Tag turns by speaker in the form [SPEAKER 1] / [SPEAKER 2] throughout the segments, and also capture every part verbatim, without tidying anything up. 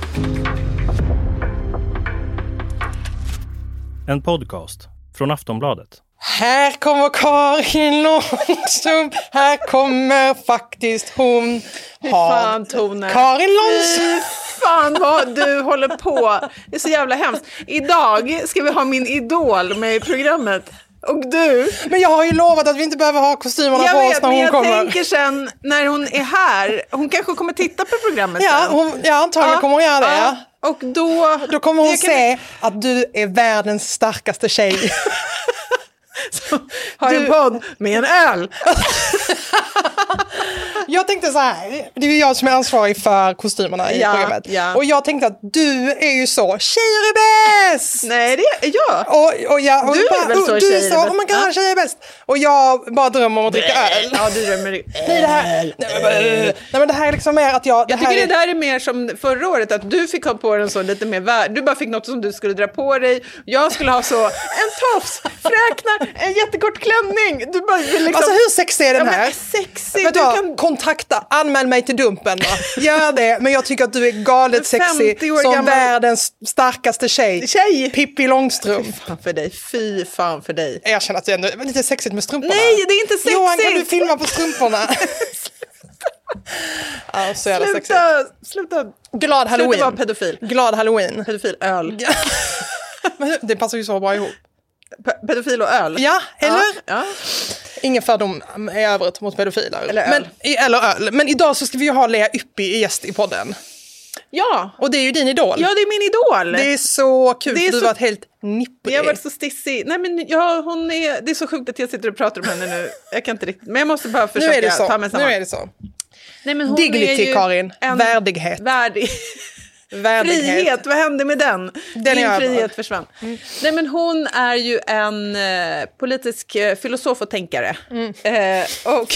[SPEAKER 1] En podcast från Aftonbladet.
[SPEAKER 2] Här kommer Karin Långström. Här kommer faktiskt hon.
[SPEAKER 3] Fan, Tone.
[SPEAKER 2] Karin Långström.
[SPEAKER 3] Fan vad du håller på. Det är så jävla hemskt. Idag ska vi ha min idol med i programmet. Och du.
[SPEAKER 2] Men jag har ju lovat att vi inte behöver ha kostymerna
[SPEAKER 3] jag
[SPEAKER 2] på
[SPEAKER 3] vet,
[SPEAKER 2] oss när hon
[SPEAKER 3] jag
[SPEAKER 2] kommer.
[SPEAKER 3] Jag tänker sen när hon är här. Hon kanske kommer titta på programmet
[SPEAKER 2] ja,
[SPEAKER 3] sen.
[SPEAKER 2] hon, ja, antagligen ja, kommer hon göra det. Ja.
[SPEAKER 3] Och då,
[SPEAKER 2] då kommer hon
[SPEAKER 3] kan...
[SPEAKER 2] se att du är världens starkaste tjej.
[SPEAKER 3] Så, har du... en podd med en öl.
[SPEAKER 2] Jag tänkte så här, det är ju jag som är ansvarig för kostymerna i
[SPEAKER 3] ja,
[SPEAKER 2] programmet.
[SPEAKER 3] Ja.
[SPEAKER 2] Och jag tänkte att du är ju så, tjejer är bäst!
[SPEAKER 3] Nej, det är jag.
[SPEAKER 2] Och, och jag och
[SPEAKER 3] du
[SPEAKER 2] bara,
[SPEAKER 3] är väl så,
[SPEAKER 2] du
[SPEAKER 3] tjejer är
[SPEAKER 2] så,
[SPEAKER 3] bäst.
[SPEAKER 2] Oh my God, tjejer är bäst. Och jag bara drömmer om att dricka öl.
[SPEAKER 3] Ja, du drömmer.
[SPEAKER 2] Nej, det här, nej, men det här är liksom mer att jag... Det
[SPEAKER 3] jag tycker
[SPEAKER 2] här är...
[SPEAKER 3] det där är mer som förra året, att du fick ha på den så lite mer värd. Du bara fick något som du skulle dra på dig. Jag skulle ha så, en tofs, fräknar, en jättekort klänning. Du bara liksom...
[SPEAKER 2] Alltså hur sexig är den här?
[SPEAKER 3] Ja, sexig.
[SPEAKER 2] Vet du vad,
[SPEAKER 3] kan...
[SPEAKER 2] kontakta, anmäl mig till Dumpen då. Gör det, men jag tycker att du är galet sexig som
[SPEAKER 3] gammal...
[SPEAKER 2] världens starkaste tjej.
[SPEAKER 3] Tjej!
[SPEAKER 2] Pippi Långstrump.
[SPEAKER 3] Fy fan för dig, fy fan för dig.
[SPEAKER 2] Jag känner att det är lite sexigt med strumporna.
[SPEAKER 3] Nej, det är inte sexigt.
[SPEAKER 2] Johan, kan du filma på strumporna? Ja, så jävla sexigt.
[SPEAKER 3] Sluta, sluta.
[SPEAKER 2] Glad Halloween.
[SPEAKER 3] Sluta vara pedofil.
[SPEAKER 2] Glad Halloween.
[SPEAKER 3] Pedofil, öl.
[SPEAKER 2] Men det passar ju så bra ihop.
[SPEAKER 3] P- pedofil och öl.
[SPEAKER 2] Ja, eller?
[SPEAKER 3] Ja, ja.
[SPEAKER 2] Ingen fördom i övrigt mot pedofiler.
[SPEAKER 3] Eller öl.
[SPEAKER 2] Men, eller öl. Men idag så ska vi ju ha Lea Ypi gäst i podden.
[SPEAKER 3] Ja.
[SPEAKER 2] Och det är ju din idol.
[SPEAKER 3] Ja, det är min idol.
[SPEAKER 2] Det är så kul,
[SPEAKER 3] det är
[SPEAKER 2] du har
[SPEAKER 3] så...
[SPEAKER 2] varit helt nipprig.
[SPEAKER 3] Jag har varit så stissig. Nej, men ja, hon är... Det är så sjukt att jag sitter och pratar om henne nu. Jag kan inte riktigt... Men jag måste bara försöka
[SPEAKER 2] nu är det så.
[SPEAKER 3] ta mig samman.
[SPEAKER 2] Nu är det så.
[SPEAKER 3] Nej, men hon
[SPEAKER 2] Dignity,
[SPEAKER 3] är ju
[SPEAKER 2] Karin.
[SPEAKER 3] En...
[SPEAKER 2] Värdighet.
[SPEAKER 3] Värdig...
[SPEAKER 2] Värdighet.
[SPEAKER 3] Frihet, vad hände med den?
[SPEAKER 2] den
[SPEAKER 3] Din
[SPEAKER 2] är
[SPEAKER 3] frihet försvann. Mm. Nej, men hon är ju en eh, politisk eh, filosof och tänkare. Mm. Eh, och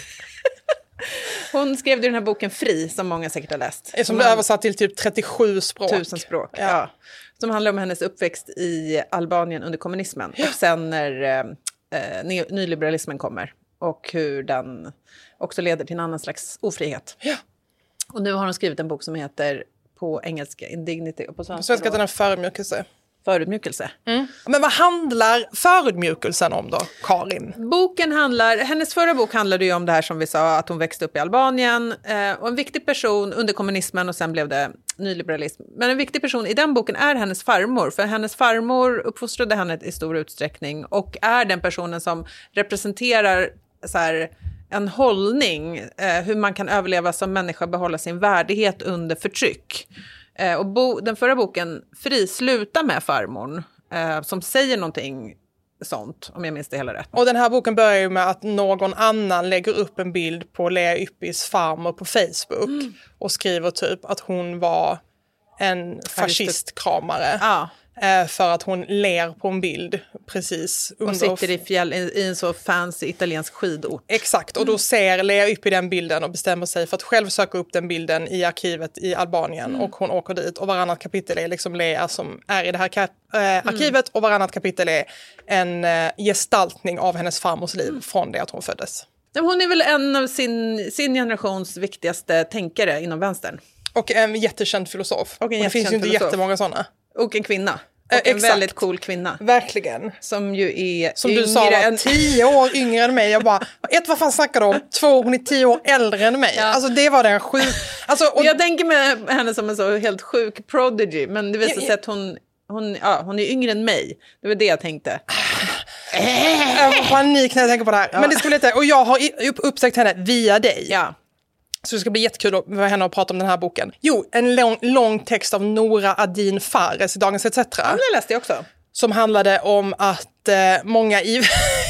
[SPEAKER 3] hon skrev den här boken Fri, som många säkert har läst.
[SPEAKER 2] Som du översatt till typ trettiosju språk.
[SPEAKER 3] Tusen språk, ja. ja. Som handlar om hennes uppväxt i Albanien under kommunismen. Ja. Och sen när eh, ny- nyliberalismen kommer. Och hur den också leder till en annan slags ofrihet.
[SPEAKER 2] Ja.
[SPEAKER 3] Och nu har hon skrivit en bok som heter på engelska Indignity och på svenska.
[SPEAKER 2] På svenska heter den förödmjukelse.
[SPEAKER 3] Förödmjukelse.
[SPEAKER 2] Mm. Men vad handlar förödmjukelsen om då, Karin?
[SPEAKER 3] Boken handlar, hennes förra bok handlade ju om det här som vi sa, att hon växte upp i Albanien. Eh, och en viktig person under kommunismen och sen blev det nyliberalism. Men en viktig person i den boken är hennes farmor. För hennes farmor uppfostrade henne i stor utsträckning och är den personen som representerar så här, en hållning, eh, hur man kan överleva som människa, behålla sin värdighet under förtryck. Eh, och bo, den förra boken, Fri, slutar med farmor eh, som säger någonting sånt, om jag minns det hela rätt.
[SPEAKER 2] Och den här boken börjar ju med att någon annan lägger upp en bild på Lea Ypis farmor på Facebook mm. och skriver typ att hon var en fascistkramare.
[SPEAKER 3] Ja.
[SPEAKER 2] För att hon ler på en bild precis under...
[SPEAKER 3] Och sitter i, fjäll, i en så fancy italiensk skidort.
[SPEAKER 2] Exakt, och då ser Lea Ypi den bilden och bestämmer sig för att själv söka upp den bilden i arkivet i Albanien. Mm. Och hon åker dit och varannat kapitel är liksom Lea som är i det här ka- äh, arkivet mm. och varannat kapitel är en äh, gestaltning av hennes farmors liv mm. från det att hon föddes.
[SPEAKER 3] Hon är väl en av sin, sin generations viktigaste tänkare inom vänstern.
[SPEAKER 2] Och en jättekänd filosof. Och, en och det finns ju inte
[SPEAKER 3] filosof.
[SPEAKER 2] jättemånga sådana.
[SPEAKER 3] Och en kvinna. Och en
[SPEAKER 2] Exakt.
[SPEAKER 3] väldigt cool kvinna.
[SPEAKER 2] Verkligen.
[SPEAKER 3] Som ju är
[SPEAKER 2] Som
[SPEAKER 3] yngre
[SPEAKER 2] du sa var
[SPEAKER 3] än...
[SPEAKER 2] tio år yngre än mig. Jag bara, ett vad fan snackar du om? Två, hon är tio år äldre än mig. Ja. Alltså det var den sjuk... Alltså, och...
[SPEAKER 3] Jag tänker med henne som en så helt sjuk prodigy. Men det visar sig ja, ja. att hon, hon, ja, hon är yngre än mig. Det var det jag tänkte.
[SPEAKER 2] Jag får panik när jag tänker på det här. Ja. Men det skulle inte... Och jag har upptäckt henne via dig.
[SPEAKER 3] Ja.
[SPEAKER 2] Så det ska bli jättekul för henne att prata om den här boken. Jo, en lång, lång text av Noora Adin Fares i Dagens et cetera.
[SPEAKER 3] Ja, det läste jag också.
[SPEAKER 2] Som handlade om att eh, många, i,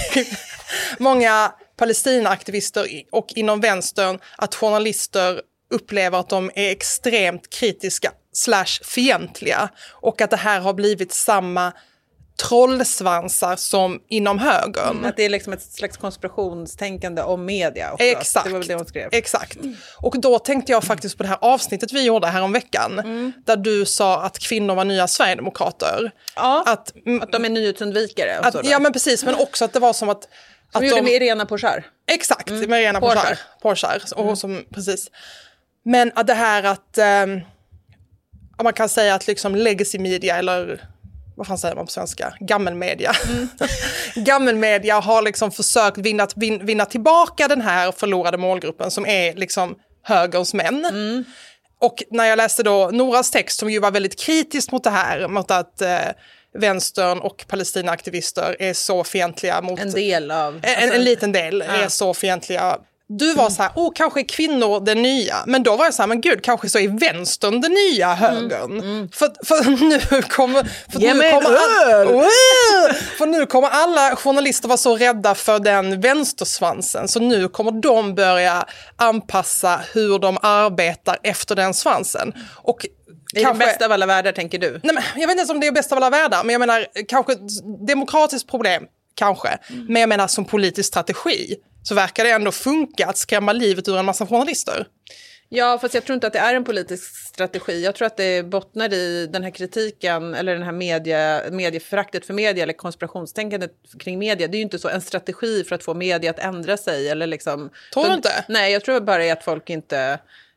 [SPEAKER 2] många Palestina-aktivister och inom vänstern, att journalister upplever att de är extremt kritiska slash fientliga. Och att det här har blivit samma trollsvansar som inom högern.
[SPEAKER 3] Mm, att det är liksom ett slags konspirationstänkande om media också.
[SPEAKER 2] Exakt.
[SPEAKER 3] Det var väl det hon skrev.
[SPEAKER 2] Exakt. Mm. Och då tänkte jag faktiskt på det här avsnittet vi gjorde här om veckan. Mm. Där du sa att kvinnor var nya Sverigedemokrater.
[SPEAKER 3] Ja,
[SPEAKER 2] att,
[SPEAKER 3] att de är nyhetsundvikare. Och
[SPEAKER 2] att,
[SPEAKER 3] så
[SPEAKER 2] ja, men precis. Men också att det var som att...
[SPEAKER 3] Som
[SPEAKER 2] att
[SPEAKER 3] gjorde
[SPEAKER 2] de,
[SPEAKER 3] med Irena Porsar.
[SPEAKER 2] Exakt,
[SPEAKER 3] mm.
[SPEAKER 2] med Irena Porsar. Porsar och mm. som, precis. Men att det här att... Um, man kan säga att liksom legacy media, eller vad fan säger man på svenska? Gammelmedia. Mm. Gammelmedia har liksom försökt vinna, vin, vinna tillbaka den här förlorade målgruppen som är liksom högerns män. Mm. Och när jag läste då Noras text, som ju var väldigt kritisk mot det här, mot att eh, vänstern och palestinaaktivister är så fientliga mot...
[SPEAKER 3] En del av...
[SPEAKER 2] En,
[SPEAKER 3] alltså,
[SPEAKER 2] en liten del ja. är så fientliga. Du var så här, åh, kanske är kvinnor den nya. Men då var jag så här, men gud, kanske så är vänstern den nya högern. Mm, mm. För, för nu kommer... För nu kommer, all, oh, för nu kommer alla journalister vara så rädda för den vänstersvansen. Så nu kommer de börja anpassa hur de arbetar efter den svansen. Och
[SPEAKER 3] det är kanske, det bästa av alla världar, tänker du?
[SPEAKER 2] Nej, men jag vet inte ens om det är bästa av alla världar. Men jag menar, kanske demokratiskt problem, kanske. Mm. Men jag menar, som politisk strategi så verkar det ändå funka att skrämma livet ur en massa journalister.
[SPEAKER 3] Ja, fast jag tror inte att det är en politisk strategi. Jag tror att det bottnar i den här kritiken eller den här media, medieföraktet för media eller konspirationstänkandet kring media. Det är ju inte så en strategi för att få media att ändra sig. Eller liksom,
[SPEAKER 2] tror du inte?
[SPEAKER 3] Nej, jag tror bara är att folk inte...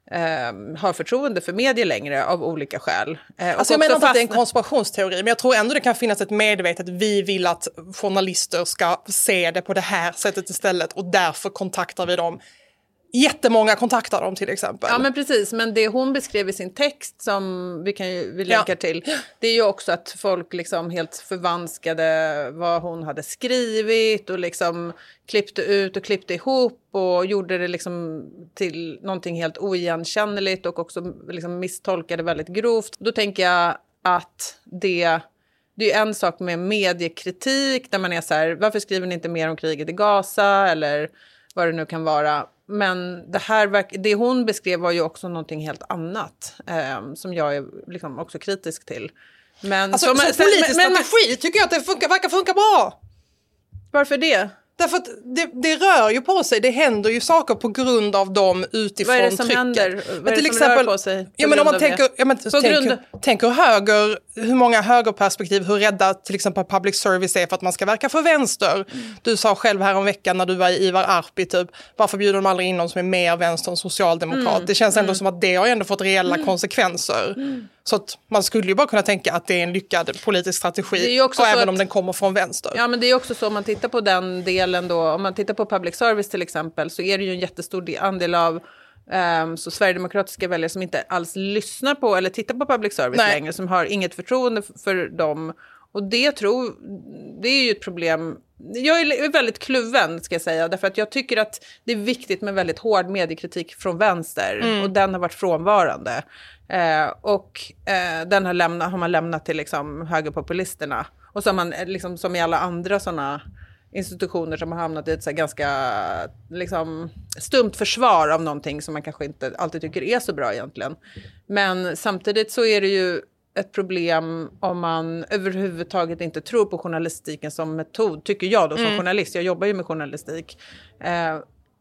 [SPEAKER 3] Uh, har förtroende för medier längre av olika skäl. Uh,
[SPEAKER 2] alltså jag menar inte att det är en konspirationsteori, men jag tror ändå det kan finnas ett medvetet vi vill att journalister ska se det på det här sättet istället och därför kontaktar vi dem. Jättemånga kontaktar dem till exempel.
[SPEAKER 3] Ja, men precis, men det hon beskrev i sin text som vi kan ju vi länkar ja. till, det är ju också att folk liksom helt förvanskade vad hon hade skrivit och liksom klippte ut och klippte ihop och gjorde det liksom till någonting helt oigenkännligt och också liksom misstolkade väldigt grovt. Då tänker jag att det Det är en sak med mediekritik där man är så här, varför skriver ni inte mer om kriget i Gaza eller vad det nu kan vara. Men det här, det hon beskrev var ju också någonting helt annat eh, som jag är liksom också kritisk till. Men
[SPEAKER 2] alltså, som, som sen, politisk men, strategi men, tycker jag att det funkar, verkar funka bra.
[SPEAKER 3] Varför det?
[SPEAKER 2] Därför att det, det rör ju på sig, det händer ju saker på grund av dem utifrån trycket.
[SPEAKER 3] Vad är det som
[SPEAKER 2] trycket.
[SPEAKER 3] händer? Vad är det till som exempel, rör på sig? På
[SPEAKER 2] ja, men om man tänker, ja, men, tänker,
[SPEAKER 3] grund...
[SPEAKER 2] tänker höger, hur många högerperspektiv, hur rädda till exempel public service är för att man ska verka för vänster. Mm. Du sa själv här om veckan när du var i Ivar Arpi typ, varför bjuder de aldrig in någon som är mer vänster än socialdemokrat? Mm. Det känns ändå mm. som att det har ändå fått reella mm. konsekvenser. Mm. Så att man skulle ju bara kunna tänka att det är en lyckad politisk strategi, och även att, om den kommer från vänster.
[SPEAKER 3] Ja, men det är också så om man tittar på den delen då, om man tittar på public service till exempel, så är det ju en jättestor andel av um, så sverigedemokratiska väljare som inte alls lyssnar på eller tittar på public service Nej. längre, som har inget förtroende för dem. Och det tror, det är ju ett problem. Jag är väldigt kluven, ska jag säga, därför att jag tycker att det är viktigt med väldigt hård mediekritik från vänster mm. och den har varit frånvarande. Eh, och eh, den har, lämnat, har man lämnat till liksom högerpopulisterna. Och så har man liksom, som i alla andra sådana institutioner som har hamnat i ett så här ganska liksom, stumt försvar av någonting som man kanske inte alltid tycker är så bra egentligen. Men samtidigt så är det ju ett problem om man överhuvudtaget inte tror på journalistiken som metod, tycker jag då som mm. journalist. Jag jobbar ju med journalistik. Eh,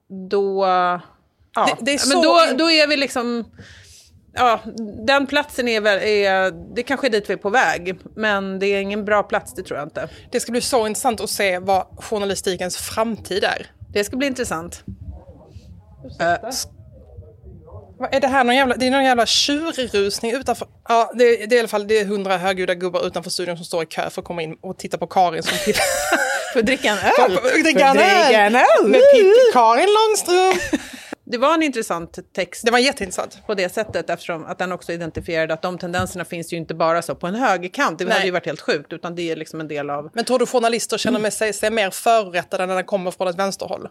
[SPEAKER 3] då, ja, det, det är men då, då är vi liksom... Ja, den platsen är väl, är, det kanske är dit vi är på väg, men det är ingen bra plats, det tror jag inte.
[SPEAKER 2] Det ska bli så intressant att se vad journalistikens framtid är.
[SPEAKER 3] Det ska bli intressant.
[SPEAKER 2] Uh, vad är det här? Någon jävla, det är någon jävla tjurrusning utanför. Ja, det, det är i alla fall det är hundra högljudda gubbar utanför studion som står i kö för att komma in och titta på Karin som titt-
[SPEAKER 3] för att dricka en öl.
[SPEAKER 2] För att dricka en öl. Med Pitt Karin Långström.
[SPEAKER 3] Det var en intressant text.
[SPEAKER 2] Det var jätteintressant.
[SPEAKER 3] På det sättet, eftersom att den också identifierade att de tendenserna finns ju inte bara så på en högerkant. Det Nej. hade ju varit helt sjukt, utan det är liksom en del av...
[SPEAKER 2] Men tror du journalister känner med sig, sig mer förrättade när den kommer från ett vänsterhåll?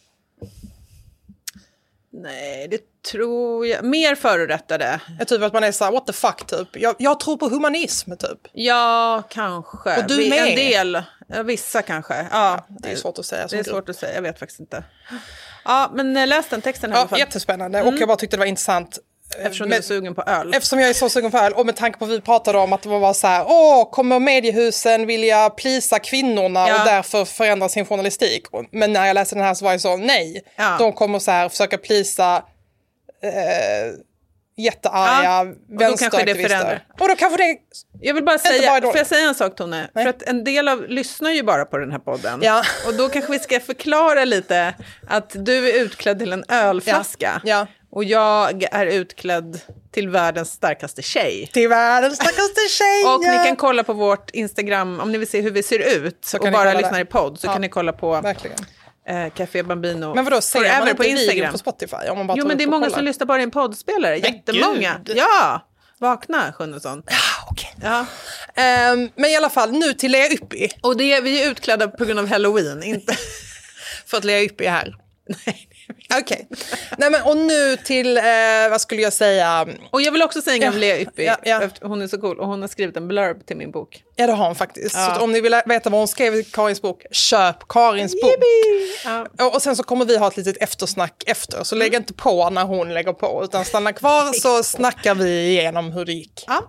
[SPEAKER 3] Nej, det tror jag. Mer förorättade.
[SPEAKER 2] Jag typ att man är så här, what the fuck typ. Jag, jag tror på humanism typ.
[SPEAKER 3] Ja, kanske.
[SPEAKER 2] Och du med?
[SPEAKER 3] En del. Vissa kanske. Ja,
[SPEAKER 2] ja det är svårt att säga.
[SPEAKER 3] Det är svårt att säga, jag vet faktiskt inte. Ja, men läs den texten här.
[SPEAKER 2] Ja, jättespännande. Mm. Och jag bara tyckte det var intressant.
[SPEAKER 3] Eftersom med, du är sugen på öl.
[SPEAKER 2] Eftersom jag är så sugen på öl. Och med tanke på att vi pratade om att det var så här, åh, kommer mediehusen vilja plisa kvinnorna ja. och därför förändra sin journalistik. Men när jag läste den här så var jag så, nej. Ja. De kommer så här försöka plisa eh, jättearga ja. vänsteraktivister. Och då kanske det...
[SPEAKER 3] Jag vill bara säga, får jag säga en sak, Tone? Nej. För att en del av lyssnar ju bara på den här podden.
[SPEAKER 2] Ja.
[SPEAKER 3] Och då kanske vi ska förklara lite att du är utklädd till en ölflaska.
[SPEAKER 2] Ja. Ja.
[SPEAKER 3] Och jag är utklädd till världens starkaste tjej.
[SPEAKER 2] Till världens starkaste tjej!
[SPEAKER 3] Och ni kan kolla på vårt Instagram, om ni vill se hur vi ser ut så och bara lyssna i podd, så ja, kan ni kolla på
[SPEAKER 2] verkligen.
[SPEAKER 3] Eh, Café Bambino.
[SPEAKER 2] Men vadå, säger man inte
[SPEAKER 3] på Instagram
[SPEAKER 2] på Spotify? Om man bara
[SPEAKER 3] jo, men det är många som lyssnar bara i en poddspelare. Men Jättemånga. Gud. Ja, vakna, Sjunnesson.
[SPEAKER 2] Ja, okej.
[SPEAKER 3] Okay. Ja.
[SPEAKER 2] Um, men i alla fall, nu till Lea Yppi.
[SPEAKER 3] Och det, vi är utklädda på grund av Halloween, inte
[SPEAKER 2] för att Lea Yppi är här.
[SPEAKER 3] Nej.
[SPEAKER 2] Okej. Okay. Nej, men och nu till, eh, vad skulle jag säga?
[SPEAKER 3] Och jag vill också säga en gång ja. Lea Yppi.
[SPEAKER 2] Ja, ja.
[SPEAKER 3] Hon är så cool och hon har skrivit en blurb till min bok.
[SPEAKER 2] Ja, det har hon faktiskt.
[SPEAKER 3] Ja.
[SPEAKER 2] Så om ni vill veta vad hon skrev i Karins bok, köp Karins bok. Ja. Och sen så kommer vi ha ett litet eftersnack efter. Så lägg inte på när hon lägger på, utan stanna kvar så snackar vi igenom hur det gick.
[SPEAKER 3] Ja.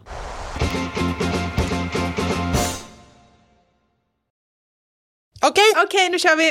[SPEAKER 2] Okej,
[SPEAKER 3] okay. okay, nu kör vi.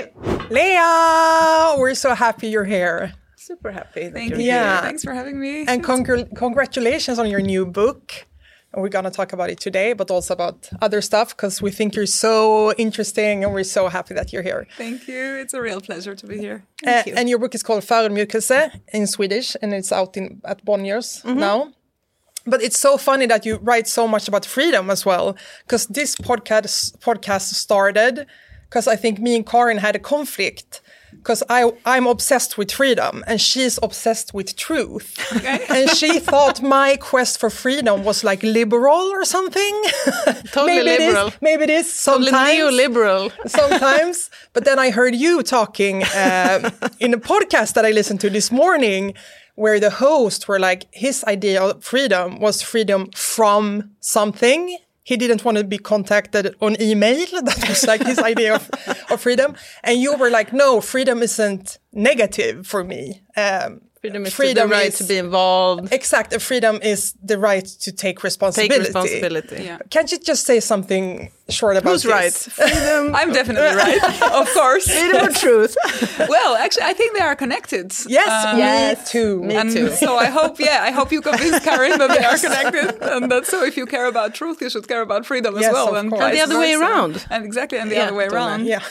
[SPEAKER 2] Lea, we're so happy you're here.
[SPEAKER 3] Super happy.
[SPEAKER 4] Thank you.
[SPEAKER 2] Yeah.
[SPEAKER 4] Thanks for having me.
[SPEAKER 2] And congr- congratulations on your new book. And we're going to talk about it today, but also about other stuff, because we think you're so interesting and we're so happy that you're here.
[SPEAKER 4] Thank you. It's a real pleasure to be here.
[SPEAKER 2] Uh, and your book is called Förödmjukelse in Swedish, and it's out in at Bonniers mm-hmm. now. But it's so funny that you write so much about freedom as well, because this podcast podcast started because I think me and Karin had a conflict, because I I'm obsessed with freedom and she's obsessed with truth. Okay. And she thought my quest for freedom was like liberal or something.
[SPEAKER 3] Totally
[SPEAKER 2] maybe
[SPEAKER 3] liberal.
[SPEAKER 2] It is, maybe it is sometimes.
[SPEAKER 3] Totally neoliberal.
[SPEAKER 2] Sometimes. But then I heard you talking uh, in a podcast that I listened to this morning, where the hosts were like, his idea of freedom was freedom from something. He didn't want to be contacted on email. That was like his idea of, of freedom. And you were like, no, freedom isn't negative for me. Um,
[SPEAKER 3] freedom is freedom the right is, to be involved.
[SPEAKER 2] Exact. Freedom is the right to take responsibility.
[SPEAKER 3] Take responsibility.
[SPEAKER 4] Yeah.
[SPEAKER 2] Can't you just say something short about
[SPEAKER 3] Who's
[SPEAKER 2] this?
[SPEAKER 3] right?
[SPEAKER 4] Freedom. I'm definitely right, of course.
[SPEAKER 3] Freedom or truth?
[SPEAKER 4] Well, actually, I think they are connected.
[SPEAKER 2] Yes,
[SPEAKER 4] um,
[SPEAKER 2] yes. me too.
[SPEAKER 3] Me
[SPEAKER 4] and
[SPEAKER 3] too.
[SPEAKER 4] So I hope, yeah, I hope you convince Karin that they are connected, and that so if you care about truth, you should care about freedom as
[SPEAKER 2] yes,
[SPEAKER 4] well,
[SPEAKER 2] of
[SPEAKER 4] and,
[SPEAKER 2] course.
[SPEAKER 3] and the other way around.
[SPEAKER 4] And exactly, and the
[SPEAKER 3] yeah,
[SPEAKER 4] other way around.
[SPEAKER 2] Yeah.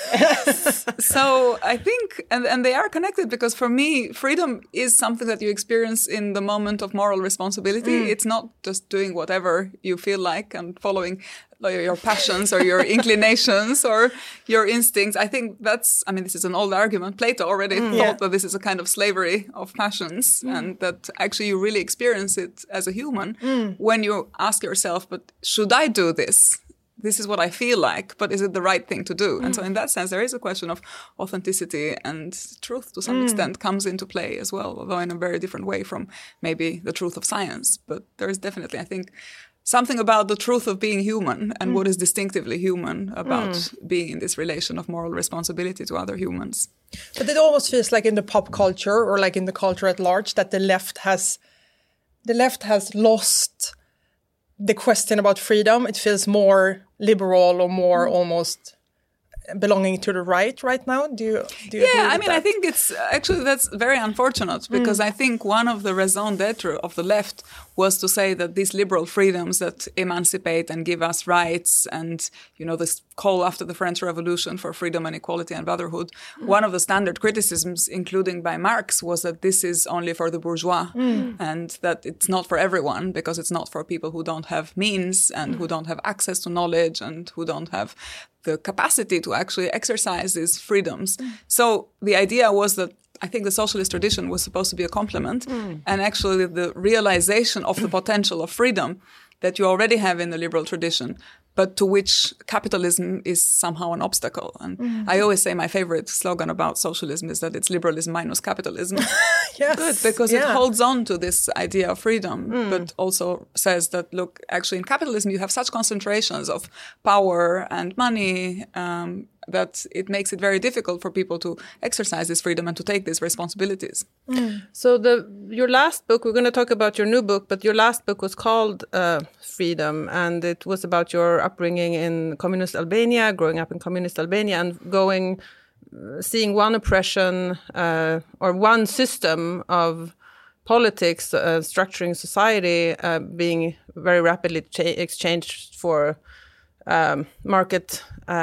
[SPEAKER 4] So I think, and and they are connected, because for me, freedom is something that you experience in the moment of moral responsibility. Mm. It's not just doing whatever you feel like and following your passions or your inclinations or your instincts. I think that's, I mean, this is an old argument. Plato already mm, thought yeah. that this is a kind of slavery of passions mm. and that actually you really experience it as a human mm. when you ask yourself, but should I do this? This is what I feel like, but is it the right thing to do? Mm. And so in that sense, there is a question of authenticity, and truth to some mm. extent comes into play as well, although in a very different way from maybe the truth of science. But there is definitely, I think, something about the truth of being human and mm. what is distinctively human about mm. being in this relation of moral responsibility to other humans.
[SPEAKER 2] But it almost feels like in the pop culture, or like in the culture at large, that the left has the left has lost the question about freedom. It feels more liberal or more mm. almost belonging to the right right now. Do you do you
[SPEAKER 4] yeah
[SPEAKER 2] agree
[SPEAKER 4] I
[SPEAKER 2] with
[SPEAKER 4] mean
[SPEAKER 2] that?
[SPEAKER 4] I think it's actually, that's very unfortunate, because mm. I think one of the raison d'etre of the left was to say that these liberal freedoms that emancipate and give us rights, and you know, this call after the French Revolution for freedom and equality and brotherhood, mm. one of the standard criticisms, including by Marx, was that this is only for the bourgeois mm. and that it's not for everyone, because it's not for people who don't have means and mm. who don't have access to knowledge and who don't have the capacity to actually exercise these freedoms. Mm. So the idea was that I think the socialist tradition was supposed to be a complement, mm. and actually the realization of the potential of freedom that you already have in the liberal tradition, but to which capitalism is somehow an obstacle. And mm. I always say my favorite slogan about socialism is that it's liberalism minus capitalism.
[SPEAKER 2] Yes.
[SPEAKER 4] Good, because yeah. it holds on to this idea of freedom, mm. but also says that, look, actually in capitalism you have such concentrations of power and money um, that it makes it very difficult for people to exercise this freedom and to take these responsibilities.
[SPEAKER 3] Mm. So the your last book, we're going to talk about your new book, but your last book was called uh, Freedom, and it was about your upbringing in communist Albania, growing up in communist Albania, and going, uh, seeing one oppression uh, or one system of politics uh, structuring society uh, being very rapidly cha- exchanged for um, market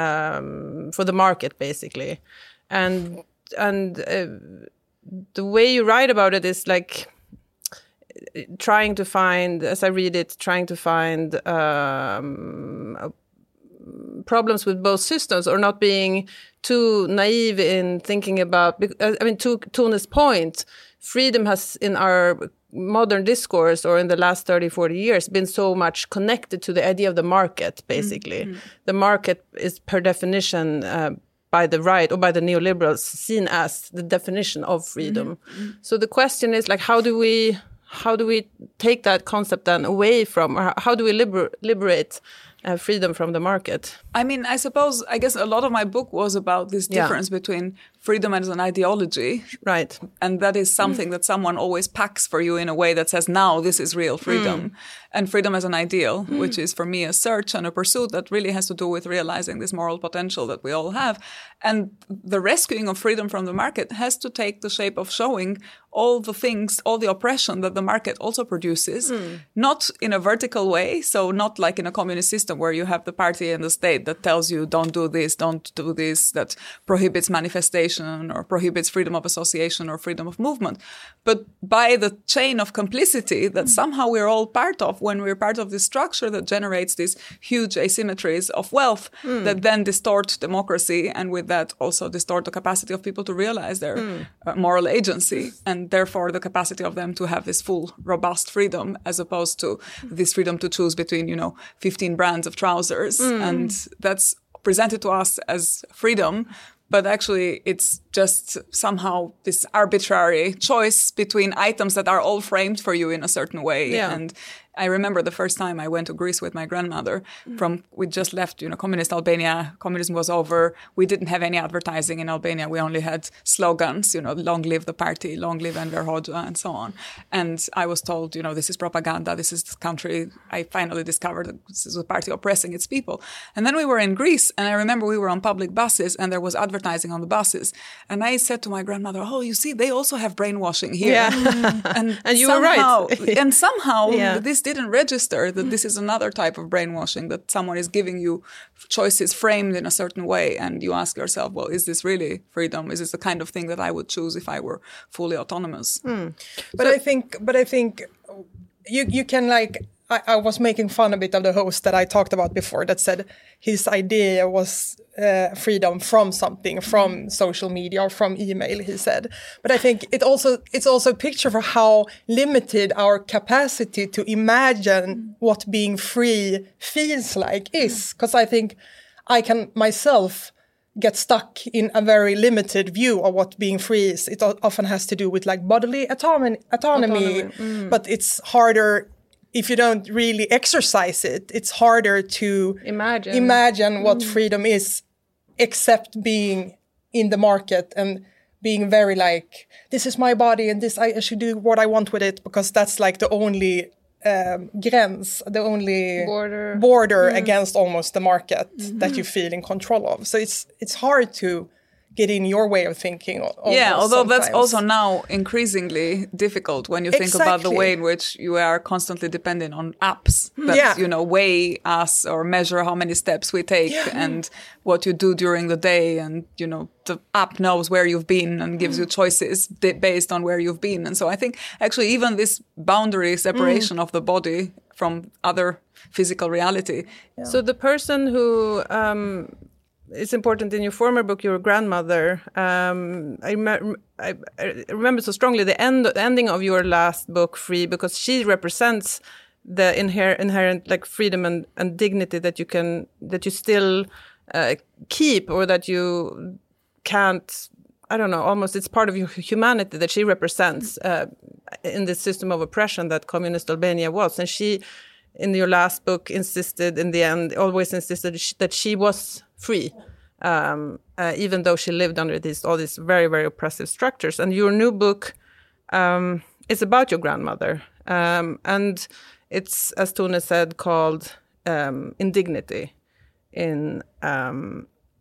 [SPEAKER 3] um, for the market, basically, and and uh, the way you write about it is like trying to find, as I read it, trying to find um, problems with both systems, or not being too naive in thinking about, I mean, to Tune's point, freedom has in our modern discourse, or in the last thirty, forty years, been so much connected to the idea of the market, basically. Mm-hmm. The market is per definition uh, by the right or by the neoliberals seen as the definition of freedom. Mm-hmm. So the question is, like, how do we how do we take that concept then away from, or how do we liber- liberate Uh, freedom from the market?
[SPEAKER 4] I mean, I suppose, I guess a lot of my book was about this difference yeah. between freedom as an ideology.
[SPEAKER 3] Right.
[SPEAKER 4] And that is something mm. that someone always packs for you in a way that says, now this is real freedom. Mm. And freedom as an ideal, mm. which is for me a search and a pursuit that really has to do with realizing this moral potential that we all have. And the rescuing of freedom from the market has to take the shape of showing all the things, all the oppression that the market also produces, mm. not in a vertical way, so not like in a communist system where you have the party and the state that tells you don't do this, don't do this, that prohibits manifestation or prohibits freedom of association or freedom of movement, but by the chain of complicity that mm. somehow we're all part of when we're part of this structure that generates these huge asymmetries of wealth mm. that then distort democracy, and with that also distort the capacity of people to realize their mm. uh, moral agency, and therefore the capacity of them to have this full, robust freedom, as opposed to this freedom to choose between, you know, fifteen brands of trousers. Mm. And that's presented to us as freedom, but actually it's just somehow this arbitrary choice between items that are all framed for you in a certain way.
[SPEAKER 3] Yeah.
[SPEAKER 4] And I remember the first time I went to Greece with my grandmother. From we just left, you know, communist Albania. Communism was over. We didn't have any advertising in Albania. We only had slogans, you know, long live the party, long live Enver Hoxha, and so on. And I was told, you know, this is propaganda. This is the country. I finally discovered that this is a party oppressing its people. And then we were in Greece, and I remember we were on public buses, and there was advertising on the buses. And I said to my grandmother, "Oh, you see, they also have brainwashing here."
[SPEAKER 3] Yeah.
[SPEAKER 4] and,
[SPEAKER 3] and you
[SPEAKER 4] somehow,
[SPEAKER 3] were right.
[SPEAKER 4] and somehow
[SPEAKER 3] yeah.
[SPEAKER 4] this didn't register that this is another type of brainwashing, that someone is giving you choices framed in a certain way, and you ask yourself, well, is this really freedom? Is this the kind of thing that I would choose if I were fully autonomous?
[SPEAKER 2] Mm. But so, I think, but I think you you can like. I, I was making fun a bit of the host that I talked about before, that said his idea was uh, freedom from something, from mm. social media or from email, he said. But I think it also it's also a picture for how limited our capacity to imagine mm. what being free feels like is. Because I think I can myself get stuck in a very limited view of what being free is. It often has to do with like bodily autonomy, autonomy, autonomy. Mm. But it's harder. If you don't really exercise it, it's harder to
[SPEAKER 3] imagine,
[SPEAKER 2] imagine what mm. freedom is, except being in the market and being very like, this is my body and this I should do what I want with it, because that's like the only um, gräns, the only
[SPEAKER 3] border,
[SPEAKER 2] border
[SPEAKER 3] mm.
[SPEAKER 2] against almost the market mm-hmm. that you feel in control of. So it's it's hard to get in your way of thinking.
[SPEAKER 4] Yeah, although
[SPEAKER 2] sometimes.
[SPEAKER 4] That's also now increasingly difficult when you think
[SPEAKER 2] exactly.
[SPEAKER 4] about the way in which you are constantly dependent on apps that,
[SPEAKER 2] yeah.
[SPEAKER 4] you know, weigh us or measure how many steps we take yeah. and what you do during the day. And, you know, the app knows where you've been and gives mm. you choices based on where you've been. And so I think actually even this boundary separation mm. of the body from other physical reality.
[SPEAKER 3] Yeah. So the person who... Um, it's important in your former book, your grandmother. Um, I, rem- I, I remember so strongly the end, the ending of your last book, Free, because she represents the inher- inherent like freedom and, and dignity that you can that you still uh, keep, or that you can't. I don't know. Almost, it's part of your humanity that she represents uh, in this system of oppression that communist Albania was, and she. In your last book, insisted in the end, always insisted that she was free, um, uh, even though she lived under these all these very, very oppressive structures. And your new book um, is about your grandmother. Um, and it's, as Tune said, called um, Indignity in um,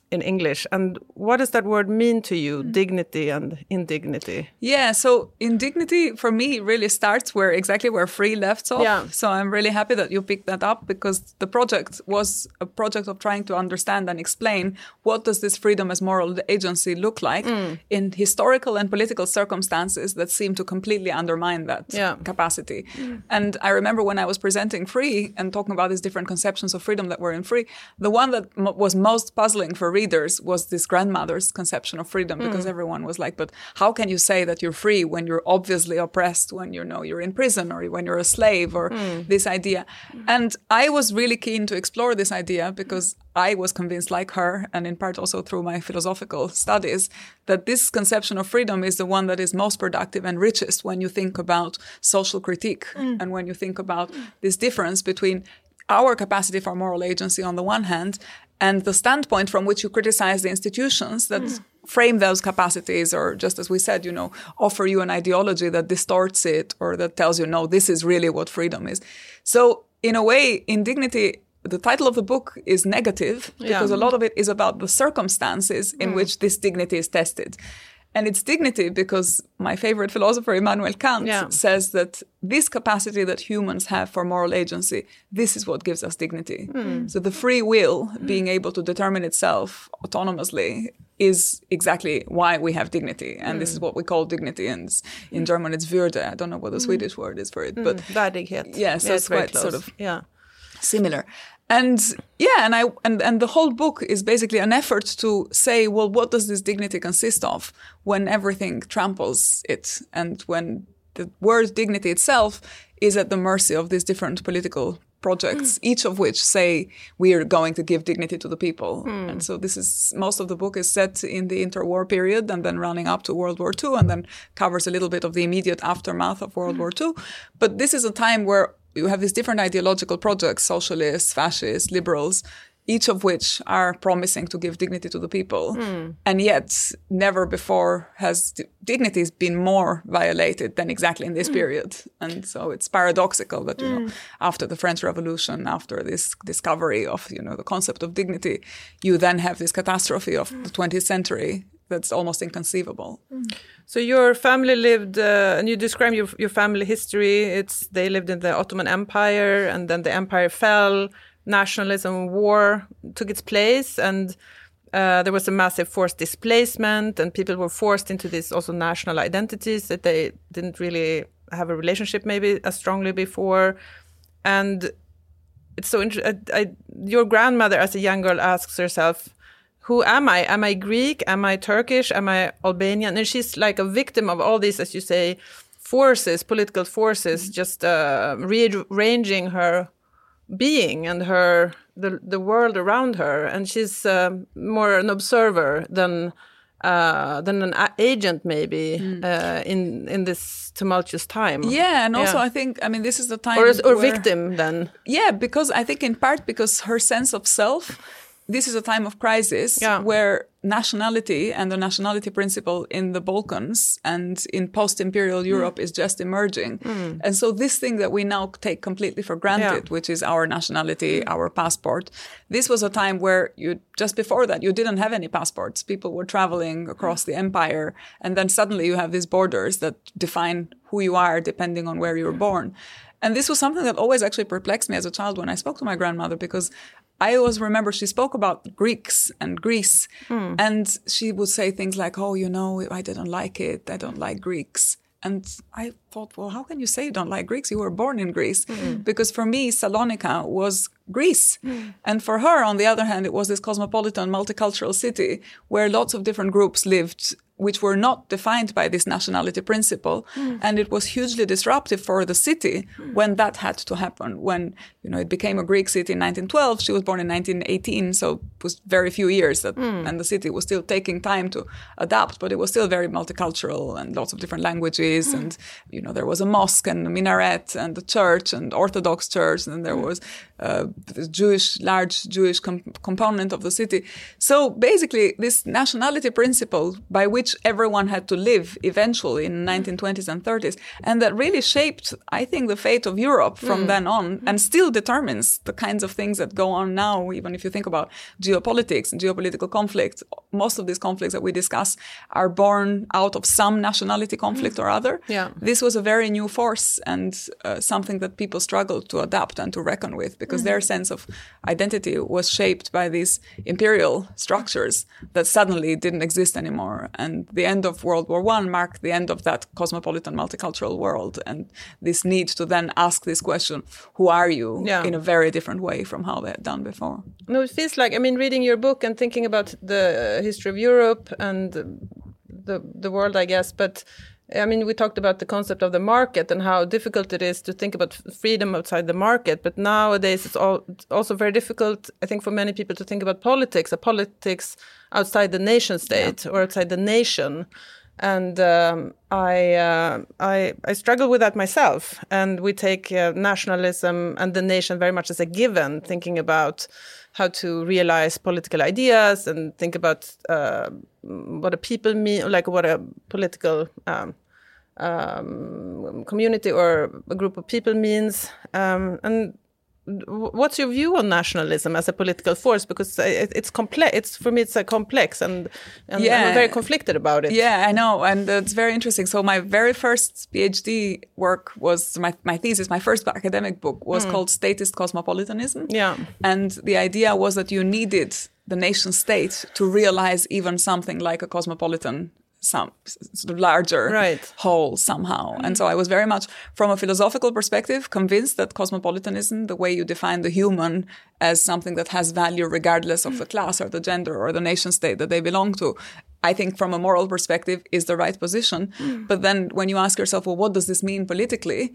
[SPEAKER 3] in English. And what does that word mean to you, mm. dignity and indignity?
[SPEAKER 4] Yeah, so indignity for me really starts where exactly where Free left off.
[SPEAKER 3] Yeah.
[SPEAKER 4] So I'm really happy that you picked that up, because the project was a project of trying to understand and explain what does this freedom as moral agency look like mm. in historical and political circumstances that seem to completely undermine that yeah. capacity. Mm. And I remember when I was presenting Free and talking about these different conceptions of freedom that were in Free, the one that m- was most puzzling for readers was this grandmother's conception of freedom, because mm. everyone was like, but how can you say that you're free when you're obviously oppressed, when you know you're in prison, or when you're a slave, or mm. this idea. And I was really keen to explore this idea, because I was convinced, like her, and in part also through my philosophical studies, that this conception of freedom is the one that is most productive and richest when you think about social critique mm. and when you think about this difference between our capacity for moral agency on the one hand and the standpoint from which you criticize the institutions that mm. frame those capacities, or just as we said, you know, offer you an ideology that distorts it or that tells you, no, this is really what freedom is. So in a way, indignity, the title of the book is negative because yeah. a lot of it is about the circumstances in mm. which this dignity is tested. And it's dignity because my favorite philosopher, Immanuel Kant, yeah. says that this capacity that humans have for moral agency, this is what gives us dignity. Mm. So the free will, being able to determine itself autonomously, is exactly why we have dignity. And mm. this is what we call dignity. And in German, it's Würde. I don't know what the mm. Swedish word is for it. But
[SPEAKER 3] Värdighet.
[SPEAKER 4] Yeah, so
[SPEAKER 3] yeah,
[SPEAKER 4] it's quite
[SPEAKER 3] close.
[SPEAKER 4] sort of
[SPEAKER 3] yeah.
[SPEAKER 4] similar. And yeah, and I and, and the whole book is basically an effort to say, well, what does this dignity consist of when everything tramples it, and when the word dignity itself is at the mercy of these different political projects, mm. each of which say we are going to give dignity to the people. Mm. And so this is, most of the book is set in the interwar period and then running up to World War Two, and then covers a little bit of the immediate aftermath of World mm. War Two. But this is a time where you have these different ideological projects, socialists, fascists, liberals, each of which are promising to give dignity to the people. Mm. And yet, never before has d- dignity been more violated than exactly in this mm. period. And so it's paradoxical that, you mm. know, after the French Revolution, after this discovery of, you know, the concept of dignity, you then have this catastrophe of mm. the twentieth century that's almost inconceivable. Mm.
[SPEAKER 3] So your family lived, uh, and you describe your your family history. It's they lived in the Ottoman Empire, and then the empire fell. Nationalism, war took its place, and uh, there was a massive forced displacement, and people were forced into these also national identities that they didn't really have a relationship maybe as strongly before. And it's so interesting. Your grandmother, as a young girl, asks herself, who am I? Am I Greek? Am I Turkish? Am I Albanian? And she's like a victim of all these, as you say, forces, political forces, mm-hmm. just uh, rearranging her being and her the the world around her. And she's uh, more an observer than uh, than an a- agent, maybe, mm. uh, in in this tumultuous time.
[SPEAKER 4] Yeah, and also
[SPEAKER 3] yeah.
[SPEAKER 4] I think, I mean, this is the time...
[SPEAKER 3] Or, or
[SPEAKER 4] where,
[SPEAKER 3] victim, then.
[SPEAKER 4] Yeah, because I think in part because her sense of self... This is a time of crisis yeah. where nationality and the nationality principle in the Balkans and in post-imperial Europe mm. is just emerging. Mm. And so this thing that we now take completely for granted, yeah. which is our nationality, our passport, this was a time where you just before that, you didn't have any passports. People were traveling across the empire, and then suddenly you have these borders that define who you are depending on where you were born. And this was something that always actually perplexed me as a child when I spoke to my grandmother, because I always remember she spoke about Greeks and Greece, mm. and she would say things like, oh, you know, I didn't like it. I don't like Greeks. And I thought, well, how can you say you don't like Greeks? You were born in Greece. Mm. Because for me, Salonika was Greece. Mm. And for her, on the other hand, it was this cosmopolitan, multicultural city where lots of different groups lived, which were not defined by this nationality principle. Mm. And it was hugely disruptive for the city mm. when that had to happen. When, you know, it became a Greek city in nineteen twelve. She was born in nineteen eighteen, so it was very few years that, mm. and the city was still taking time to adapt, but it was still very multicultural and lots of different languages. Mm. And, you know, there was a mosque and a minaret and a church and Orthodox church, and there was uh, the Jewish, large Jewish com- component of the city. So basically, this nationality principle by which everyone had to live eventually in the nineteen twenties and thirties. And that really shaped, I think, the fate of Europe from mm. then on, and still determines the kinds of things that go on now, even if you think about geopolitics and geopolitical conflict, most of these conflicts that we discuss are born out of some nationality conflict or other.
[SPEAKER 3] Yeah.
[SPEAKER 4] This was a very new force and uh, something that people struggled to adapt and to reckon with, because mm-hmm. their sense of identity was shaped by these imperial structures that suddenly didn't exist anymore. And the end of World War One marked the end of that cosmopolitan multicultural world, and this need to then ask this question, who are you, yeah. in a very different way from how they had done before.
[SPEAKER 3] No, it feels like, I mean, reading your book and thinking about the history of Europe and the the world, I guess, but I mean, we talked about the concept of the market and how difficult it is to think about freedom outside the market. But nowadays, it's all, also very difficult, I think, for many people to think about politics, a politics outside the nation state, yeah. or outside the nation. And um, I, uh, I I struggle with that myself. And we take uh, nationalism and the nation very much as a given, thinking about how to realize political ideas and think about uh, what a people mean, like what a political um, um, community or a group of people means. Um, and what's your view on nationalism as a political force? Because it's complex. It's for me, it's a complex, and, and
[SPEAKER 4] yeah.
[SPEAKER 3] I'm very conflicted about it.
[SPEAKER 4] Yeah, I know, and it's very interesting. So my very first PhD work was my my thesis. My first academic book was mm. called Statist Cosmopolitanism.
[SPEAKER 3] Yeah,
[SPEAKER 4] and the idea was that you needed the nation state to realize even something like a cosmopolitan, some sort of larger
[SPEAKER 3] right.
[SPEAKER 4] whole somehow. Mm-hmm. And so I was very much, from a philosophical perspective, convinced that cosmopolitanism, the way you define the human as something that has value regardless of the class or the gender or the nation state that they belong to, I think from a moral perspective is the right position. Mm. But then when you ask yourself, well, what does this mean politically?